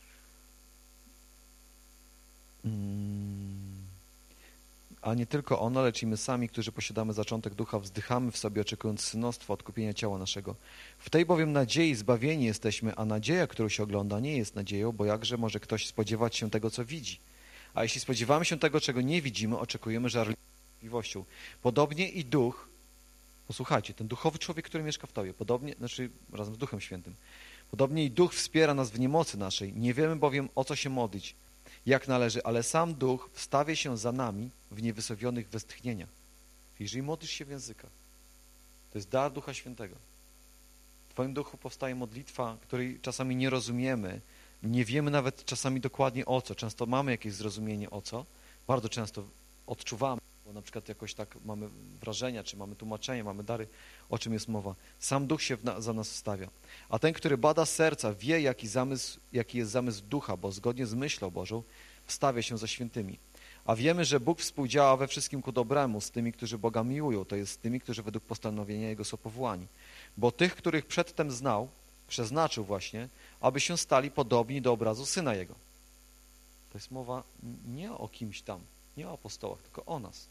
Hmm. A nie tylko ono, lecz i my sami, którzy posiadamy zaczątek ducha, wzdychamy w sobie, oczekując synostwa, odkupienia ciała naszego. W tej bowiem nadziei zbawieni jesteśmy, a nadzieja, którą się ogląda, nie jest nadzieją, bo jakże może ktoś spodziewać się tego, co widzi. A jeśli spodziewamy się tego, czego nie widzimy, oczekujemy żarliwością. Podobnie i duch, posłuchajcie, ten duchowy człowiek, który mieszka w tobie, podobnie, znaczy razem z Duchem Świętym, podobnie i duch wspiera nas w niemocy naszej. Nie wiemy bowiem, o co się modlić, jak należy, ale sam duch wstawia się za nami w niewysłowionych westchnieniach. Jeżeli modlisz się w językach, to jest dar Ducha Świętego. W twoim duchu powstaje modlitwa, której czasami nie rozumiemy, nie wiemy nawet czasami dokładnie o co. Często mamy jakieś zrozumienie o co, bardzo często odczuwamy, bo na przykład jakoś tak mamy wrażenia, czy mamy tłumaczenie, mamy dary, o czym jest mowa. Sam duch się na, za nas wstawia. A ten, który bada serca, wie, jaki, zamysł, jaki jest zamysł ducha, bo zgodnie z myślą Bożą wstawia się za świętymi. A wiemy, że Bóg współdziała we wszystkim ku dobremu z tymi, którzy Boga miłują, to jest z tymi, którzy według postanowienia Jego są powołani. Bo tych, których przedtem znał, przeznaczył właśnie, aby się stali podobni do obrazu Syna Jego. To jest mowa nie o kimś tam, nie o apostołach, tylko o nas.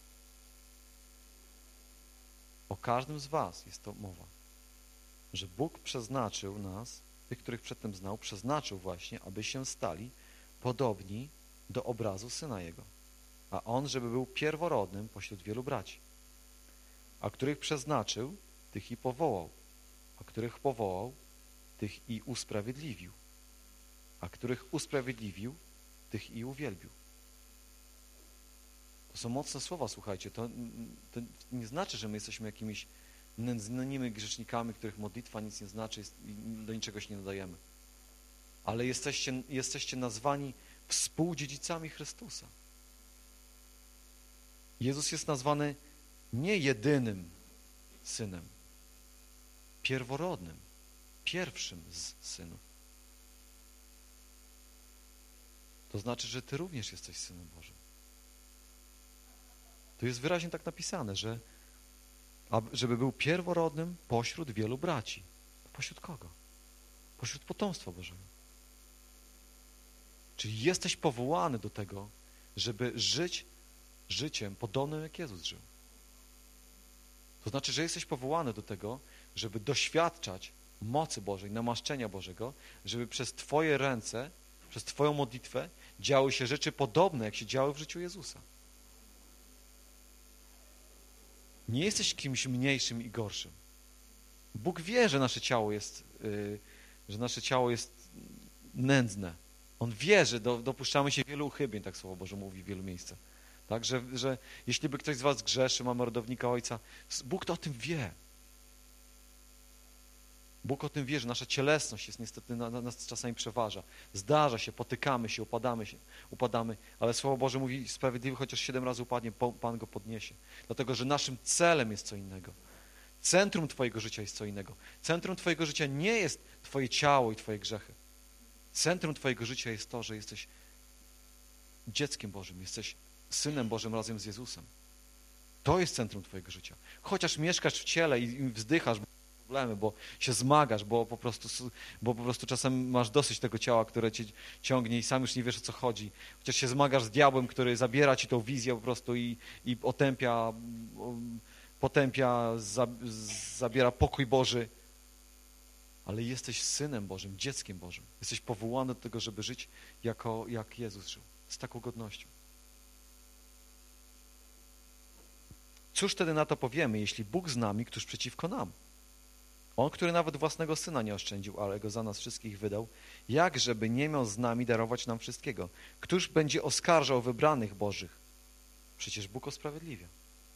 O każdym z was jest to mowa. Że Bóg przeznaczył nas, tych, których przedtem znał, przeznaczył właśnie, aby się stali podobni do obrazu Syna Jego. A On, żeby był pierworodnym pośród wielu braci. A których przeznaczył, tych i powołał. A których powołał, tych i usprawiedliwił. A których usprawiedliwił, tych i uwielbił. To są mocne słowa, słuchajcie. To, to nie znaczy, że my jesteśmy jakimiś nędznymi grzesznikami, których modlitwa nic nie znaczy i do niczego się nie nadajemy. Ale jesteście, jesteście nazwani współdziedzicami Chrystusa. Jezus jest nazwany nie jedynym Synem, pierworodnym, pierwszym z synów. To znaczy, że ty również jesteś Synem Bożym. Tu jest wyraźnie tak napisane, że żeby był pierworodnym pośród wielu braci. Pośród kogo? Pośród potomstwa Bożego. Czyli jesteś powołany do tego, żeby żyć życiem podobnym, jak Jezus żył. To znaczy, że jesteś powołany do tego, żeby doświadczać mocy Bożej, namaszczenia Bożego, żeby przez twoje ręce, przez twoją modlitwę działy się rzeczy podobne, jak się działy w życiu Jezusa. Nie jesteś kimś mniejszym i gorszym. Bóg wie, że nasze ciało jest, yy, że nasze ciało jest nędzne, On wie, że do, dopuszczamy się wielu uchybień, tak Słowo Boże mówi w wielu miejscach. Tak, że, że jeśli by ktoś z was grzeszy, ma mordownika ojca, Bóg to o tym wie. Bóg o tym wie, że nasza cielesność jest niestety, na, na, nas czasami przeważa. Zdarza się, potykamy się, upadamy się, upadamy, ale Słowo Boże mówi, sprawiedliwy chociaż siedem razy upadnie, Pan go podniesie. Dlatego, że naszym celem jest co innego. Centrum twojego życia jest co innego. Centrum twojego życia nie jest twoje ciało i twoje grzechy. Centrum twojego życia jest to, że jesteś dzieckiem Bożym, jesteś Synem Bożym razem z Jezusem. To jest centrum twojego życia. Chociaż mieszkasz w ciele i, i wzdychasz, problemy, bo się zmagasz, bo po prostu, bo po prostu czasem masz dosyć tego ciała, które cię ciągnie i sam już nie wiesz, o co chodzi. Chociaż się zmagasz z diabłem, który zabiera ci tą wizję po prostu i, i otępia, potępia, za, zabiera pokój Boży. Ale jesteś Synem Bożym, dzieckiem Bożym. Jesteś powołany do tego, żeby żyć jako, jak Jezus żył, z taką godnością. Cóż wtedy na to powiemy, jeśli Bóg z nami, któż przeciwko nam? On, który nawet własnego Syna nie oszczędził, ale Go za nas wszystkich wydał, jak żeby nie miał z nami darować nam wszystkiego? Któż będzie oskarżał wybranych Bożych? Przecież Bóg osprawiedliwia.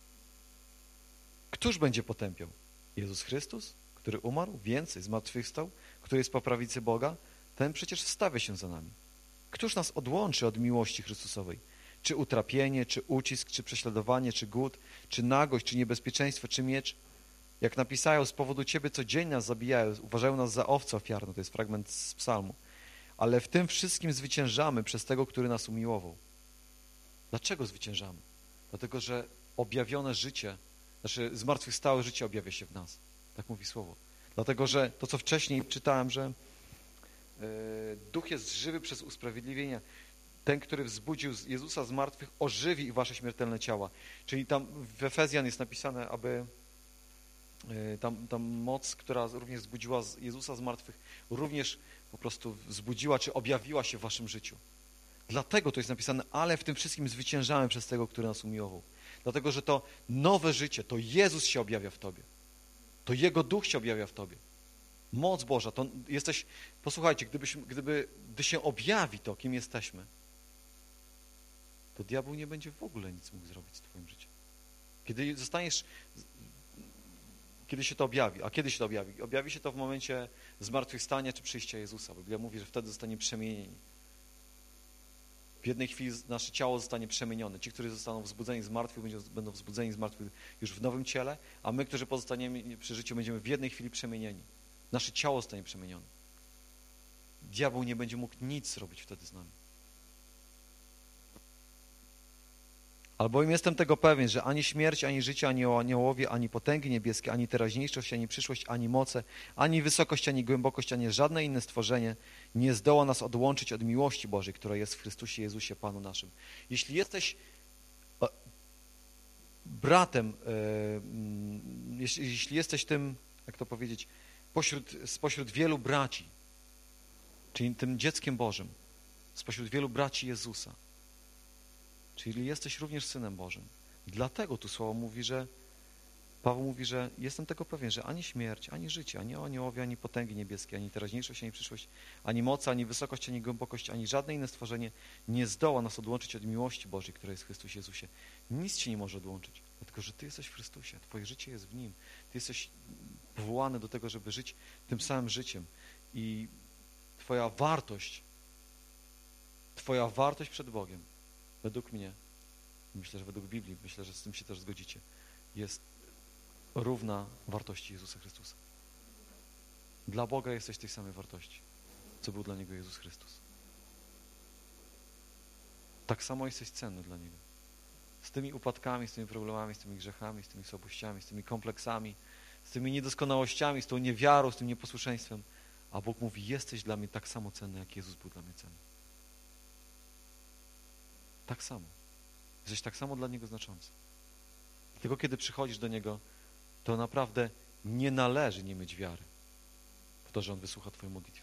Któż będzie potępiał? Jezus Chrystus, który umarł, więcej, zmartwychwstał, który jest po prawicy Boga? Ten przecież wstawia się za nami. Któż nas odłączy od miłości Chrystusowej? Czy utrapienie, czy ucisk, czy prześladowanie, czy głód, czy nagość, czy niebezpieczeństwo, czy miecz? Jak napisają, z powodu Ciebie codziennie nas zabijają, uważają nas za owce ofiarne, to jest fragment z psalmu. Ale w tym wszystkim zwyciężamy przez tego, który nas umiłował. Dlaczego zwyciężamy? Dlatego, że objawione życie, znaczy zmartwychwstałe życie objawia się w nas. Tak mówi Słowo. Dlatego, że to, co wcześniej czytałem, że yy, Duch jest żywy przez usprawiedliwienie. Ten, który wzbudził Jezusa z martwych, ożywi wasze śmiertelne ciała. Czyli tam w Efezjan jest napisane, aby Tam, tam moc, która również wzbudziła Jezusa z martwych, również po prostu wzbudziła, czy objawiła się w waszym życiu. Dlatego to jest napisane, ale w tym wszystkim zwyciężamy przez tego, który nas umiłował. Dlatego, że to nowe życie, to Jezus się objawia w tobie. To Jego Duch się objawia w tobie. Moc Boża, to jesteś, posłuchajcie, gdybyśmy, gdyby, gdy się objawi to, kim jesteśmy, to diabeł nie będzie w ogóle nic mógł zrobić z twoim życiem. Kiedy zostaniesz... Kiedy się to objawi? A kiedy się to objawi? Objawi się to w momencie zmartwychwstania czy przyjścia Jezusa. Biblia mówi, że wtedy zostanie przemienieni. W jednej chwili nasze ciało zostanie przemienione. Ci, którzy zostaną wzbudzeni z martwych, będą wzbudzeni z martwych już w nowym ciele, a my, którzy pozostaniemy przy życiu, będziemy w jednej chwili przemienieni. Nasze ciało zostanie przemienione. Diabeł nie będzie mógł nic zrobić wtedy z nami. Albowiem jestem tego pewien, że ani śmierć, ani życie, ani aniołowie, ani potęgi niebieskie, ani teraźniejszość, ani przyszłość, ani moce, ani wysokość, ani głębokość, ani żadne inne stworzenie nie zdoła nas odłączyć od miłości Bożej, która jest w Chrystusie Jezusie, Panu naszym. Jeśli jesteś bratem, jeśli jesteś tym, jak to powiedzieć, pośród, spośród wielu braci, czyli tym dzieckiem Bożym, spośród wielu braci Jezusa, czyli jesteś również Synem Bożym. Dlatego tu Słowo mówi, że Paweł mówi, że jestem tego pewien, że ani śmierć, ani życie, ani aniołowie, ani potęgi niebieskie, ani teraźniejszość, ani przyszłość, ani moc, ani wysokość, ani głębokość, ani żadne inne stworzenie nie zdoła nas odłączyć od miłości Bożej, która jest w Chrystusie Jezusie. Nic cię nie może odłączyć, dlatego że ty jesteś w Chrystusie, twoje życie jest w Nim. Ty jesteś powołany do tego, żeby żyć tym samym życiem i twoja wartość, twoja wartość przed Bogiem, według mnie, myślę, że według Biblii, myślę, że z tym się też zgodzicie, jest równa wartości Jezusa Chrystusa. Dla Boga jesteś tej samej wartości, co był dla Niego Jezus Chrystus. Tak samo jesteś cenny dla Niego. Z tymi upadkami, z tymi problemami, z tymi grzechami, z tymi słabościami, z tymi kompleksami, z tymi niedoskonałościami, z tą niewiarą, z tym nieposłuszeństwem. A Bóg mówi, jesteś dla mnie tak samo cenny, jak Jezus był dla mnie cenny. Tak samo. Jesteś tak samo dla Niego znaczący. Tylko kiedy przychodzisz do Niego, to naprawdę nie należy nie mieć wiary w to, że On wysłucha twojej modlitwy.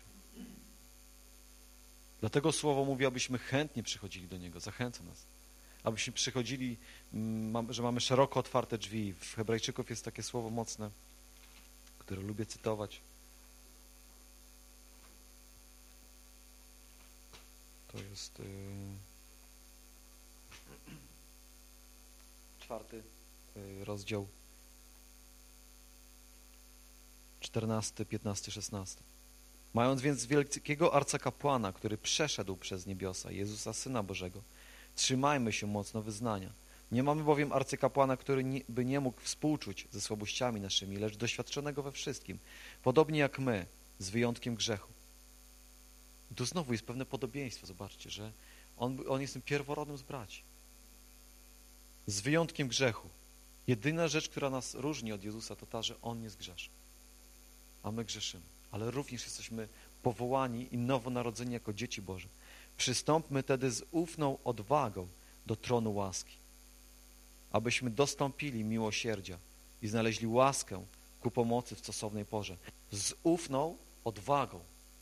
Dlatego Słowo mówi, abyśmy chętnie przychodzili do Niego. Zachęca nas. Abyśmy przychodzili, że mamy szeroko otwarte drzwi. W Hebrajczyków jest takie słowo mocne, które lubię cytować. To jest yy, czwarty yy, rozdział, czternasty, piętnasty, szesnasty. Mając więc wielkiego arcykapłana, który przeszedł przez niebiosa, Jezusa, Syna Bożego, trzymajmy się mocno wyznania. Nie mamy bowiem arcykapłana, który nie, by nie mógł współczuć ze słabościami naszymi, lecz doświadczonego we wszystkim, podobnie jak my, z wyjątkiem grzechu. I tu znowu jest pewne podobieństwo, zobaczcie, że on, on jest tym pierworodnym z braci. Z wyjątkiem grzechu. Jedyna rzecz, która nas różni od Jezusa, to ta, że On nie zgrzeszy, a my grzeszymy. Ale również jesteśmy powołani i nowonarodzeni jako dzieci Boże. Przystąpmy tedy z ufną odwagą do tronu łaski, abyśmy dostąpili miłosierdzia i znaleźli łaskę ku pomocy w stosownej porze. Z ufną odwagą.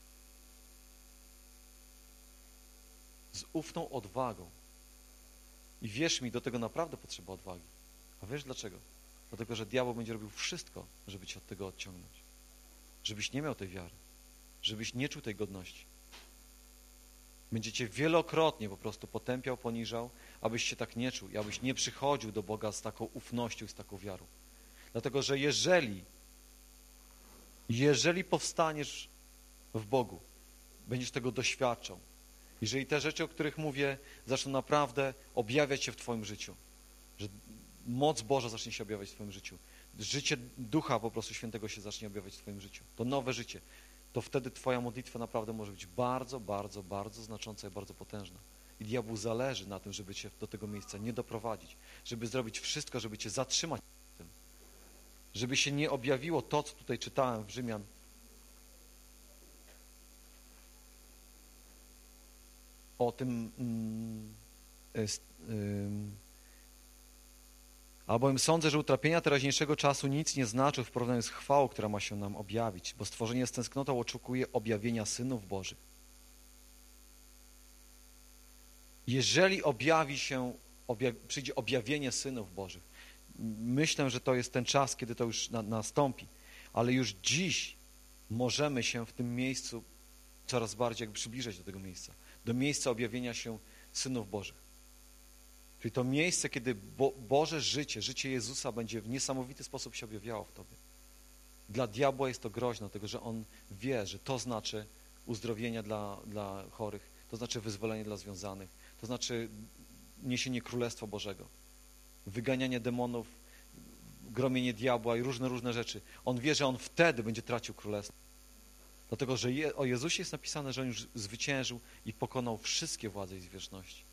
Z ufną odwagą. I wierz mi, do tego naprawdę potrzeba odwagi. A wiesz dlaczego? Dlatego, że diabeł będzie robił wszystko, żeby cię od tego odciągnąć. Żebyś nie miał tej wiary. Żebyś nie czuł tej godności. Będzie cię wielokrotnie po prostu potępiał, poniżał, abyś się tak nie czuł i abyś nie przychodził do Boga z taką ufnością i z taką wiarą. Dlatego, że jeżeli jeżeli powstaniesz w Bogu, będziesz tego doświadczał, jeżeli te rzeczy, o których mówię, zaczną naprawdę objawiać się w twoim życiu, że moc Boża zacznie się objawiać w twoim życiu, życie Ducha po prostu Świętego się zacznie objawiać w twoim życiu, to nowe życie, to wtedy twoja modlitwa naprawdę może być bardzo, bardzo, bardzo znacząca i bardzo potężna. I diabłu zależy na tym, żeby cię do tego miejsca nie doprowadzić, żeby zrobić wszystko, żeby cię zatrzymać w tym, żeby się nie objawiło to, co tutaj czytałem w Rzymian. O tym mm, jest, ym, albowiem sądzę, że utrapienia teraźniejszego czasu nic nie znaczą w porównaniu z chwałą, która ma się nam objawić, bo stworzenie z tęsknotą oczekuje objawienia synów Bożych. Jeżeli objawi się, objaw, przyjdzie objawienie synów Bożych, myślę, że to jest ten czas, kiedy to już na, nastąpi, ale już dziś możemy się w tym miejscu coraz bardziej jakby przybliżać do tego miejsca, do miejsca objawienia się synów Bożych. Czyli to miejsce, kiedy Bo Boże życie, życie Jezusa będzie w niesamowity sposób się objawiało w tobie. Dla diabła jest to groźne, dlatego że on wie, że to znaczy uzdrowienie dla, dla chorych, to znaczy wyzwolenie dla związanych, to znaczy niesienie Królestwa Bożego, wyganianie demonów, gromienie diabła i różne, różne rzeczy. On wie, że on wtedy będzie tracił Królestwo. Dlatego, że je, o Jezusie jest napisane, że On już zwyciężył i pokonał wszystkie władze i zwierzchności.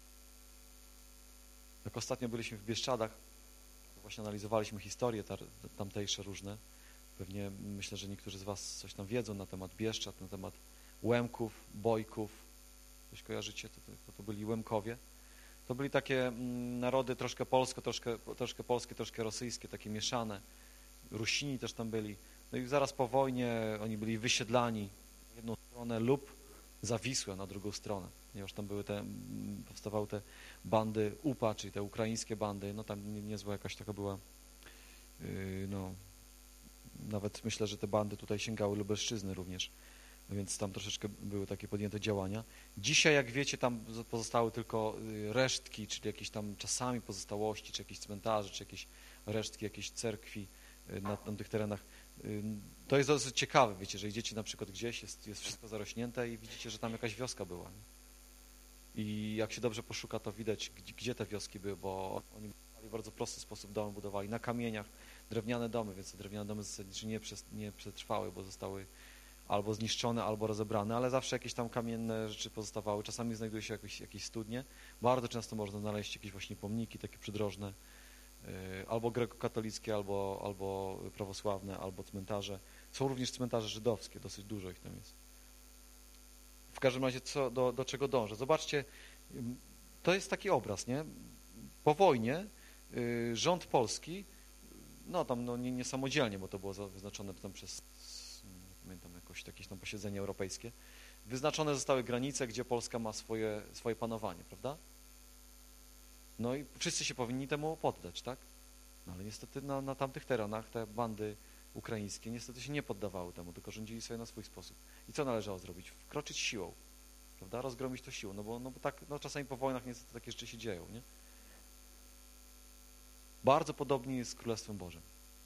Jak ostatnio byliśmy w Bieszczadach, to właśnie analizowaliśmy historie tar, tamtejsze różne. Pewnie myślę, że niektórzy z was coś tam wiedzą na temat Bieszczad, na temat Łemków, Bojków. Coś kojarzycie? To, to, to byli Łemkowie. To byli takie mm, narody troszkę polskie, troszkę, troszkę polskie, troszkę rosyjskie, takie mieszane. Rusini też tam byli. No i zaraz po wojnie oni byli wysiedlani w jedną stronę lub za Wisłę na drugą stronę, ponieważ tam były te, powstawały te bandy U P A, czyli te ukraińskie bandy, no tam nie, niezła jakaś taka była, yy, no nawet myślę, że te bandy tutaj sięgały Lubelszczyzny również, więc tam troszeczkę były takie podjęte działania. Dzisiaj, jak wiecie, tam pozostały tylko resztki, czyli jakieś tam czasami pozostałości, czy jakieś cmentarze, czy jakieś resztki jakiejś cerkwi na, na tych terenach. To jest dosyć ciekawe, wiecie, że idziecie na przykład gdzieś, jest, jest wszystko zarośnięte i widzicie, że tam jakaś wioska była. Nie? I jak się dobrze poszuka, to widać, gdzie, gdzie te wioski były, bo oni budowali w bardzo prosty sposób domy, budowali na kamieniach, drewniane domy, więc te drewniane domy zasadniczo nie, przez, nie przetrwały, bo zostały albo zniszczone, albo rozebrane, ale zawsze jakieś tam kamienne rzeczy pozostawały. Czasami znajduje się jakieś, jakieś studnie. Bardzo często można znaleźć jakieś właśnie pomniki takie przydrożne, albo grekokatolickie, albo, albo prawosławne, albo cmentarze. Są również cmentarze żydowskie, dosyć dużo ich tam jest. W każdym razie, co, do, do czego dążę? Zobaczcie, to jest taki obraz, nie? Po wojnie y, rząd polski, no tam no, nie, nie samodzielnie, bo to było wyznaczone tam przez, nie pamiętam, jakoś jakieś tam posiedzenie europejskie, wyznaczone zostały granice, gdzie Polska ma swoje, swoje panowanie, prawda? No i wszyscy się powinni temu poddać, tak? No ale niestety na, na tamtych terenach te bandy ukraińskie niestety się nie poddawały temu, tylko rządzili sobie na swój sposób. I co należało zrobić? Wkroczyć siłą. prawda? Rozgromić to siłą, no bo, no bo tak, no czasami po wojnach niestety takie rzeczy się dzieją, nie? Bardzo podobnie jest z Królestwem Bożym.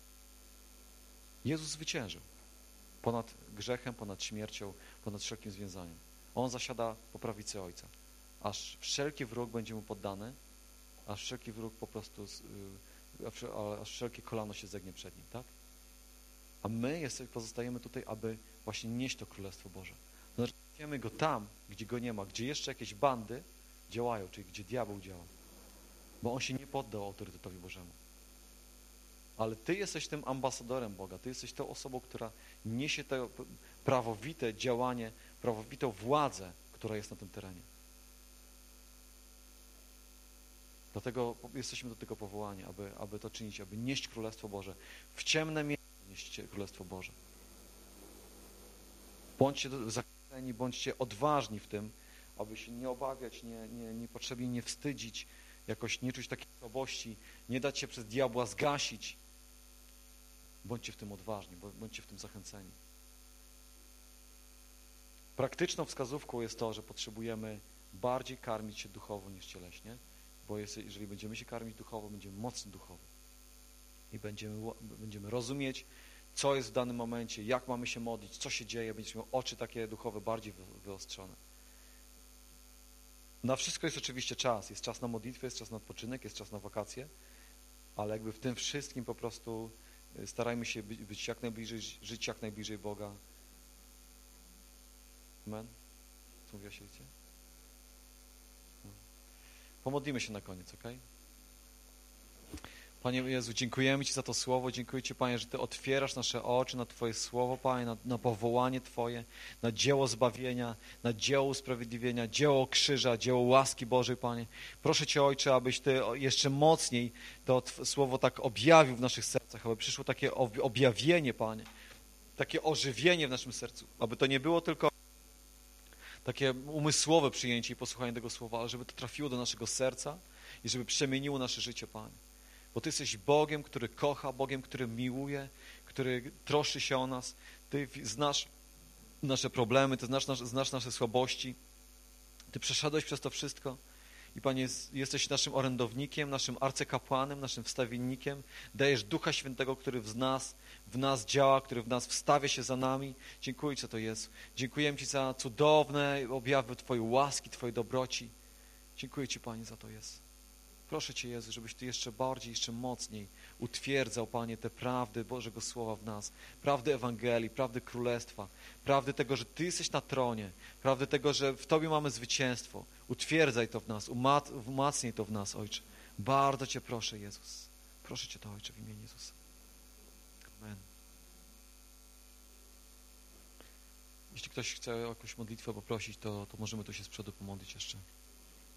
Jezus zwyciężył ponad grzechem, ponad śmiercią, ponad wszelkim związaniem. On zasiada po prawicy Ojca, aż wszelki wróg będzie mu poddany, aż wszelki wróg po prostu, aż wszelkie kolano się zegnie przed nim, tak? A my jesteśmy, pozostajemy tutaj, aby właśnie nieść to Królestwo Boże. Znaczy, niesiemy go tam, gdzie go nie ma, gdzie jeszcze jakieś bandy działają, czyli gdzie diabeł działa. Bo on się nie poddał autorytetowi Bożemu. Ale ty jesteś tym ambasadorem Boga, ty jesteś tą osobą, która niesie to prawowite działanie, prawowitą władzę, która jest na tym terenie. Dlatego jesteśmy do tego powołani, aby, aby to czynić, aby nieść Królestwo Boże. W ciemne miejsce nieść Królestwo Boże. Bądźcie zachęceni, bądźcie odważni w tym, aby się nie obawiać, nie, nie, niepotrzebnie nie wstydzić, jakoś nie czuć takiej słabości, nie dać się przez diabła zgasić. Bądźcie w tym odważni, bądźcie w tym zachęceni. Praktyczną wskazówką jest to, że potrzebujemy bardziej karmić się duchowo niż cieleśnie, bo jest, jeżeli będziemy się karmić duchowo, będziemy mocni duchowo i będziemy, będziemy rozumieć, co jest w danym momencie, jak mamy się modlić, co się dzieje, będziemy mieli oczy takie duchowe bardziej wyostrzone. Na wszystko jest oczywiście czas. Jest czas na modlitwę, jest czas na odpoczynek, jest czas na wakacje, ale jakby w tym wszystkim po prostu starajmy się być, być jak najbliżej, żyć jak najbliżej Boga. Amen? Co mówiłaś, Ojcze? No. Pomodlimy się na koniec, okej? Panie Jezu, dziękujemy Ci za to słowo, dziękuję Ci, Panie, że Ty otwierasz nasze oczy na Twoje słowo, Panie, na, na powołanie Twoje, na dzieło zbawienia, na dzieło usprawiedliwienia, dzieło krzyża, dzieło łaski Bożej, Panie. Proszę Cię, Ojcze, abyś Ty jeszcze mocniej to słowo tak objawił w naszych sercach, aby przyszło takie objawienie, Panie, takie ożywienie w naszym sercu, aby to nie było tylko takie umysłowe przyjęcie i posłuchanie tego słowa, ale żeby to trafiło do naszego serca i żeby przemieniło nasze życie, Panie. Bo Ty jesteś Bogiem, który kocha, Bogiem, który miłuje, który troszczy się o nas. Ty znasz nasze problemy, Ty znasz, znasz nasze słabości. Ty przeszedłeś przez to wszystko i Panie, jesteś naszym orędownikiem, naszym arcykapłanem, naszym wstawiennikiem. Dajesz Ducha Świętego, który w nas, w nas działa, który w nas wstawia się za nami. Dziękuję Ci za to, Jezu. Dziękuję Ci za cudowne objawy Twojej łaski, Twojej dobroci. Dziękuję Ci, Panie, za to, Jezu. Proszę Cię, Jezu, żebyś Ty jeszcze bardziej, jeszcze mocniej utwierdzał, Panie, te prawdy Bożego Słowa w nas, prawdy Ewangelii, prawdy Królestwa, prawdy tego, że Ty jesteś na tronie, prawdy tego, że w Tobie mamy zwycięstwo. Utwierdzaj to w nas, umacnij to w nas, Ojcze. Bardzo Cię proszę, Jezus. Proszę Cię to, Ojcze, w imieniu Jezusa. Amen. Jeśli ktoś chce o jakąś modlitwę poprosić, to, to możemy tu się z przodu pomodlić jeszcze.